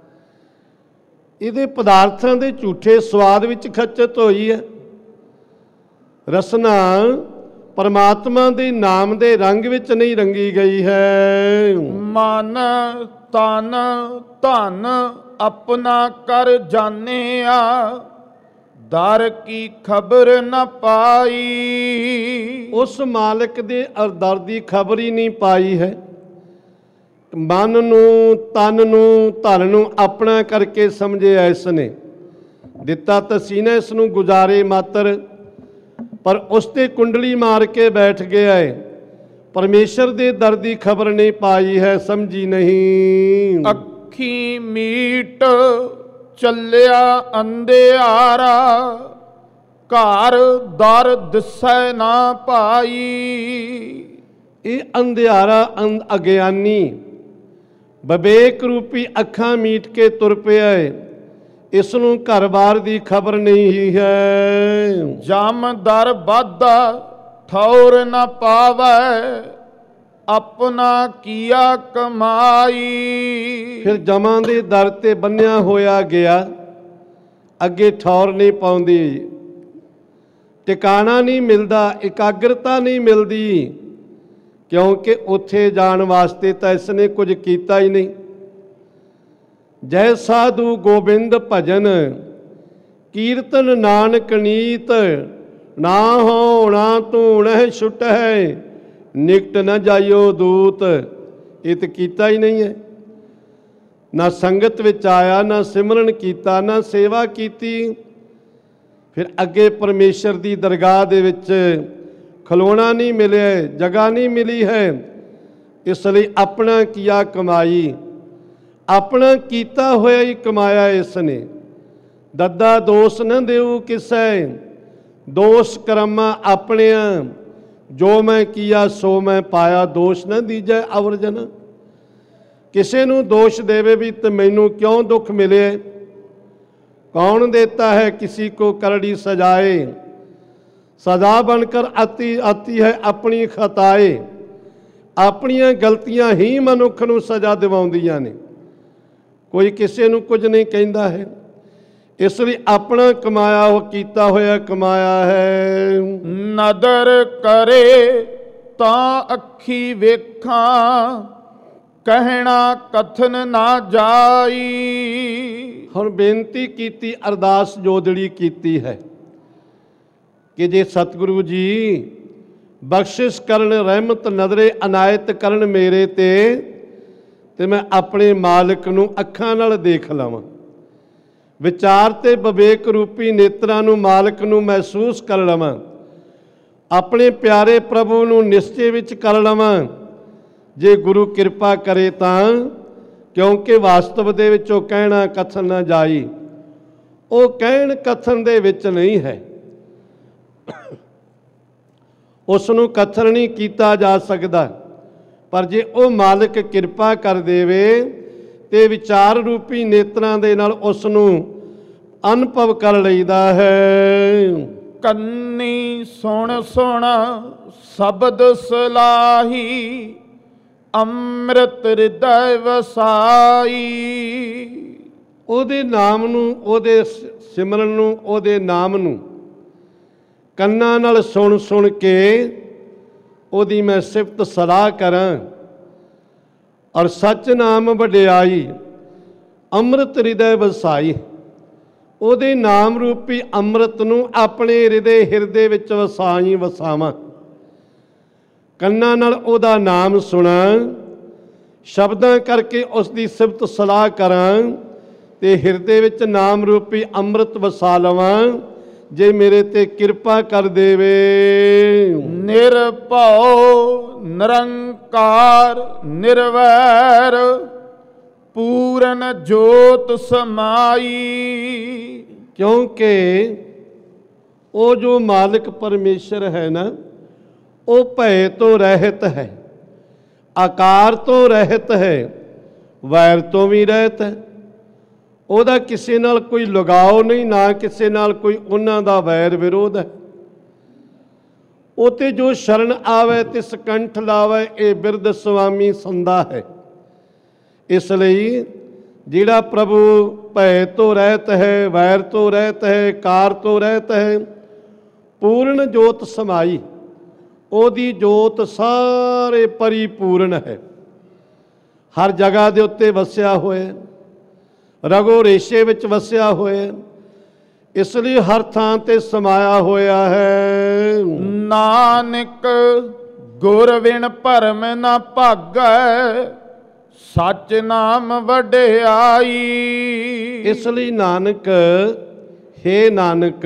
ਇਹਦੇ ਪਦਾਰਥਾਂ ਦੇ ਝੂਠੇ ਸਵਾਦ ਵਿੱਚ ਖੱਚਤ ਹੋਈ ਹੈ। ਰਸਨਾ ਪਰਮਾਤਮਾ ਦੇ ਨਾਮ ਦੇ ਰੰਗ ਵਿੱਚ ਨਹੀਂ ਰੰਗੀ ਗਈ ਹੈ। ਮਨ ਤਨ ਧਨ ਆਪਣਾ ਕਰ ਜਾਣਿਆ, ਦਰ ਕੀ ਖਬਰ ਨ ਪਾਈ। ਉਸ ਮਾਲਕ ਦੇ ਦਰ ਦੀ ਖਬਰ ਹੀ ਨਹੀਂ ਪਾਈ ਹੈ। ਮਨ ਨੂੰ, ਤਨ ਨੂੰ, ਧਨ ਨੂੰ ਆਪਣਾ ਕਰਕੇ ਸਮਝਿਆ ਇਸ ਨੇ। ਦਿੱਤਾ ਤਾਂ ਸੀ ਨਾ ਇਸ ਨੂੰ ਗੁਜ਼ਾਰੇ ਮਾਤਰ, ਪਰ ਉਸ ਤੇ ਕੁੰਡਲੀ ਮਾਰ ਕੇ ਬੈਠ ਗਿਆ ਹੈ। ਪਰਮੇਸ਼ਰ ਦੇ ਦਰ ਦੀ ਖਬਰ ਨਹੀਂ ਪਾਈ ਹੈ, ਸਮਝੀ ਨਹੀਂ। ਅੱਖੀ ਮੀਟ ਚੱਲਿਆ ਅੰਧਿਆਰਾ, ਘਰ ਦਰ ਦਿਸੈ ਨਾ ਪਾਈ। ਇਹ ਅੰਧਿਆਰਾ ਅਗਿਆਨੀ ਵਿਵੇਕ ਰੂਪੀ ਅੱਖਾਂ ਮੀਟ ਕੇ ਤੁਰ ਪਿਆ ਹੈ। ਇਸ ਨੂੰ ਘਰ-ਬਾਰ ਦੀ ਖਬਰ ਨਹੀਂ ਹੈ। ਜਮ ਦਰ ਬਾਧਾ ਠੌਰ ਨ ਪਾਵੈ, ਆਪਣਾ ਕੀਆ ਕਮਾਈ। ਫਿਰ ਜਮਾਂ ਦੇ ਦਰ ਤੇ ਬੰਨਿਆ ਹੋਇਆ ਗਿਆ, ਅੱਗੇ ਠੌਰ ਨਹੀਂ ਪਾਉਂਦੀ, ਟਿਕਾਣਾ ਨਹੀਂ ਮਿਲਦਾ, ਇਕਾਗਰਤਾ ਨਹੀਂ ਮਿਲਦੀ, ਕਿਉਂਕਿ ਉੱਥੇ ਜਾਣ ਵਾਸਤੇ ਤਾਂ ਇਸ ਨੇ ਕੁਝ ਕੀਤਾ ਹੀ ਨਹੀਂ। ਜੈ ਸਾਧੂ ਗੋਬਿੰਦ ਭਜਨ ਕੀਰਤਨ ਨਾਨਕ ਨੀਤ, ਨਾ ਹੋਣਾ ਧੂਣਹਿ ਛੁਟਹਿ ਨਿਕਟ ਨ ਜਾਇਓ ਦੂਤ। ਇਹ ਤਾਂ ਕੀਤਾ ਹੀ ਨਹੀਂ ਹੈ, ਨਾ ਸੰਗਤ ਵਿੱਚ ਆਇਆ, ਨਾ ਸਿਮਰਨ ਕੀਤਾ, ਨਾ ਸੇਵਾ ਕੀਤੀ। ਫਿਰ ਅੱਗੇ ਪਰਮੇਸ਼ਰ ਦੀ ਦਰਗਾਹ ਦੇ ਵਿੱਚ ਖਲੋਣਾ ਨਹੀਂ ਮਿਲਿਆ, ਜਗ੍ਹਾ ਨਹੀਂ ਮਿਲੀ ਹੈ। ਇਸ ਲਈ ਆਪਣਾ ਕੀਆ ਕਮਾਈ, ਆਪਣਾ ਕੀਤਾ ਹੋਇਆ ਹੀ ਕਮਾਇਆ ਇਸ ਨੇ। ਦੱਦਾ ਦੋਸ ਨ ਦੇਉ ਕਿਸੈ, ਦੋਸ਼ ਕਰਮਾਂ ਆਪਣਿਆਂ, ਜੋ ਮੈਂ ਕੀਆ ਸੋ ਮੈਂ ਪਾਇਆ, ਦੋਸ਼ ਨਾ ਦੀਜੈ ਅਵਰਜਨ। ਕਿਸੇ ਨੂੰ ਦੋਸ਼ ਦੇਵੇ ਵੀ ਤੇ ਮੈਨੂੰ ਕਿਉਂ ਦੁੱਖ ਮਿਲੇ। कौन देता है किसी को करड़ी सजाए, सजा बनकर आती है अपनी खताए। अपनियां गलतियां ही मनुख नूं सजा दिवाउंदियां ने, कोई किसी नूं कुछ नहीं कहता है। इसलिए अपना कमाया हो कीता होया कमाया है। नदर करे ता अखी वेखां, कहना कथन ना जाई। ਹੁਣ ਬੇਨਤੀ ਕੀਤੀ, ਅਰਦਾਸ ਜੋਦੜੀ ਕੀਤੀ ਹੈ ਕਿ ਜੇ ਸਤਿਗੁਰੂ ਜੀ ਬਖਸ਼ਿਸ਼ ਕਰਨ, ਰਹਿਮਤ ਨਜ਼ਰੇ ਅਨਾਇਤ ਕਰਨ ਮੇਰੇ ਤੇ ਮੈਂ ਆਪਣੇ ਮਾਲਕ ਨੂੰ ਅੱਖਾਂ ਨਾਲ ਦੇਖ ਲਵਾਂ, ਵਿਚਾਰ ਤੇ ਵਿਵੇਕ ਰੂਪੀ ਨੇਤਰਾਂ ਨੂੰ ਮਾਲਕ ਨੂੰ ਮਹਿਸੂਸ ਕਰ ਲਵਾਂ, ਆਪਣੇ ਪਿਆਰੇ ਪ੍ਰਭੂ ਨੂੰ ਨਿਸ਼ਚੇ ਵਿੱਚ ਕਰ ਲਵਾਂ। ਜੇ ਗੁਰੂ ਕਿਰਪਾ ਕਰੇ ਤਾਂ, ਕਿਉਂਕਿ ਵਾਸਤਵ ਦੇ ਵਿੱਚ ਉਹ ਕਹਿਣਾ ਕਥਨ ਨਾ ਜਾਈ, ਉਹ ਕਹਿਣ ਕਥਨ ਦੇ ਵਿੱਚ ਨਹੀਂ ਹੈ। ਉਸ ਨੂੰ ਕਥਨ ਨਹੀਂ ਕੀਤਾ ਜਾ ਸਕਦਾ, ਪਰ ਜੇ ਉਹ ਮਾਲਕ ਕਿਰਪਾ ਕਰ ਦੇਵੇ ਤੇ ਵਿਚਾਰ ਰੂਪੀ ਨੇਤਰਾਂ ਦੇ ਨਾਲ ਉਸ ਨੂੰ ਅਨੁਭਵ ਕਰ ਲਈਦਾ ਹੈ। ਕੰਨੀ ਸੁਣ ਸੁਣ ਸ਼ਬਦ ਸਲਾਹੀ, ਅੰਮ੍ਰਿਤ ਹਿਰਦੈ ਵਸਾਈ। ਉਹਦੇ ਨਾਮ ਨੂੰ, ਉਹਦੇ ਸਿਮਰਨ ਨੂੰ, ਉਹਦੇ ਨਾਮ ਨੂੰ ਕੰਨਾਂ ਨਾਲ ਸੁਣ ਸੁਣ ਕੇ ਉਹਦੀ ਮੈਂ ਸਿਫਤ ਸਲਾਹ ਕਰਾਂ। ਔਰ ਸੱਚ ਨਾਮ ਵਡਿਆਈ, ਅੰਮ੍ਰਿਤ ਹਿਰਦੈ ਵਸਾਈ। ਉਹਦੇ ਨਾਮ ਰੂਪੀ ਅੰਮ੍ਰਿਤ ਨੂੰ ਆਪਣੇ ਹਿਰਦੇ ਵਿੱਚ ਵਸਾਵਾਂ। ਕੰਨਾਂ ਨਾਲ ਉਹਦਾ ਨਾਮ ਸੁਣਾ, ਸ਼ਬਦਾਂ ਕਰਕੇ ਉਸ ਦੀ ਸਿਫਤ ਸਲਾਹ ਕਰਾਂ ਤੇ ਹਿਰਦੇ ਵਿੱਚ ਨਾਮ ਰੂਪੀ ਅੰਮ੍ਰਿਤ ਵਸਾ ਲਵਾਂ, ਜੇ ਮੇਰੇ ਤੇ ਕਿਰਪਾ ਕਰ ਦੇਵੇ। ਨਿਰਭਉ ਨਿਰੰਕਾਰ ਨਿਰਵੈਰ, ਪੂਰਨ ਜੋਤ ਸਮਾਈ। ਕਿਉਂਕਿ ਉਹ ਜੋ ਮਾਲਕ ਪਰਮੇਸ਼ਰ ਹੈ ਨਾ, ਉਹ ਭੈ ਤੋਂ ਰਹਿਤ ਹੈ, ਆਕਾਰ ਤੋਂ ਰਹਿਤ ਹੈ, ਵੈਰ ਤੋਂ ਵੀ ਰਹਿਤ ਹੈ। ਉਹਦਾ ਕਿਸੇ ਨਾਲ ਕੋਈ ਲਗਾਓ ਨਹੀਂ, ਨਾ ਕਿਸੇ ਨਾਲ ਕੋਈ ਉਹਨਾਂ ਦਾ ਵੈਰ ਵਿਰੋਧ ਹੈ। ਉਹ ਤੇ ਜੋ ਸ਼ਰਨ ਆਵੇ ਤਿਸ ਕੰਠ ਲਾਵੇ, ਇਹ ਬਿਰਧ ਸੁਆਮੀ ਸੰਦਾ ਹੈ। ਇਸ ਲਈ ਜਿਹੜਾ ਪ੍ਰਭੂ ਭੈ ਤੋਂ ਰਹਿਤ ਹੈ, ਵੈਰ ਤੋਂ ਰਹਿਤ ਹੈ, ਕਾਰ ਤੋਂ ਰਹਿਤ ਹੈ, ਪੂਰਨ ਜੋਤ ਸਮਾਈ, ਉਹਦੀ ਜੋਤ ਸਾਰੇ ਪਰਿਪੂਰਨ ਹੈ, ਹਰ ਜਗ੍ਹਾ ਦੇ ਉੱਤੇ ਵਸਿਆ ਹੋਇਆ, ਰਗੋ ਰੇਸ਼ੇ ਵਿੱਚ ਵਸਿਆ ਹੋਇਆ, ਇਸ ਲਈ ਹਰ ਥਾਂ ਤੇ ਸਮਾਇਆ ਹੋਇਆ ਹੈ। ਨਾਨਕ ਗੁਰ ਬਿਨ ਭਰਮ ਨਾ ਭਾਗੈ, ਸੱਚ ਨਾਮ ਵਡਿਆਈ। ਇਸ ਲਈ ਨਾਨਕ, ਹੇ ਨਾਨਕ,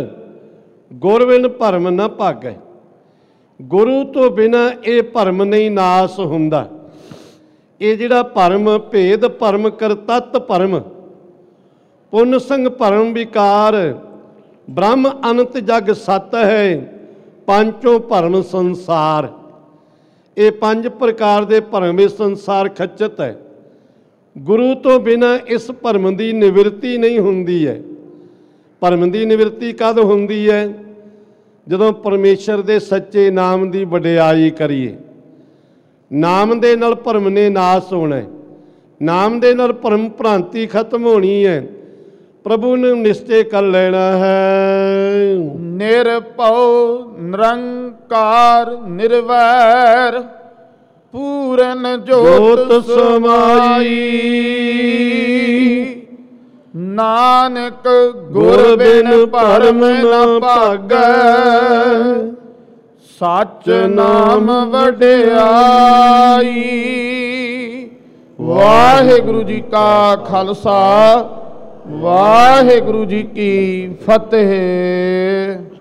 ਗੁਰ ਬਿਨ ਭਰਮ ਨਾ ਭਾਗੈ। ਗੁਰੂ ਤੋਂ ਬਿਨਾਂ ਇਹ ਭਰਮ ਨਹੀਂ ਨਾਸ ਹੁੰਦਾ। ਇਹ ਜਿਹੜਾ ਭਰਮ, ਭੇਦ ਭਰਮ ਕਰ ਤਤ ਭਰਮ, ਪੁੰਨ ਸੰਗ ਭਰਮ ਵਿਕਾਰ, ਬ੍ਰਹਮ ਅਨੰਤ ਜਗ ਸਤ ਹੈ, ਪੰਚੋਂ ਭਰਮ ਸੰਸਾਰ। ਇਹ ਪੰਜ ਪ੍ਰਕਾਰ ਦੇ ਭਰਮ ਇਸ ਸੰਸਾਰ ਖੱਚਤ ਹੈ। ਗੁਰੂ ਤੋਂ ਬਿਨਾਂ ਇਸ ਭਰਮ ਦੀ ਨਿਵਰਤੀ ਨਹੀਂ ਹੁੰਦੀ ਹੈ। ਭਰਮ ਦੀ ਨਿਵਰਤੀ ਕਦ ਹੁੰਦੀ ਹੈ? ਜਦੋਂ ਪਰਮੇਸ਼ਰ ਦੇ ਸੱਚੇ ਨਾਮ ਦੀ ਵਡਿਆਈ ਕਰੀਏ। ਨਾਮ ਦੇ ਨਾਲ ਭਰਮ ਨੇ ਨਾਸ ਹੋਣਾ ਹੈ, ਨਾਮ ਦੇ ਨਾਲ ਭਰਮ ਭ੍ਰਾਂਤੀ ਖਤਮ ਹੋਣੀ ਹੈ, ਪ੍ਰਭੂ ਨੂੰ ਨਿਸ਼ਚੈ ਕਰ ਲੈਣਾ ਹੈ। ਨਿਰਭਉ ਨਿਰੰਕਾਰ ਨਿਰਵੈਰ, ਪੂਰਨ ਜੋਤ ਸਮਾਈ। ਨਾਨਕ ਗੁਰ ਬਿਨ ਭਰਮ ਨ ਭਾਗੈ। ਸੱਚ ਨਾਮ ਵਡਿਆਈ। ਵਾਹਿਗੁਰੂ ਜੀ ਕਾ ਖਾਲਸਾ, ਵਾਹਿਗੁਰੂ ਜੀ ਕੀ ਫਤਿਹ।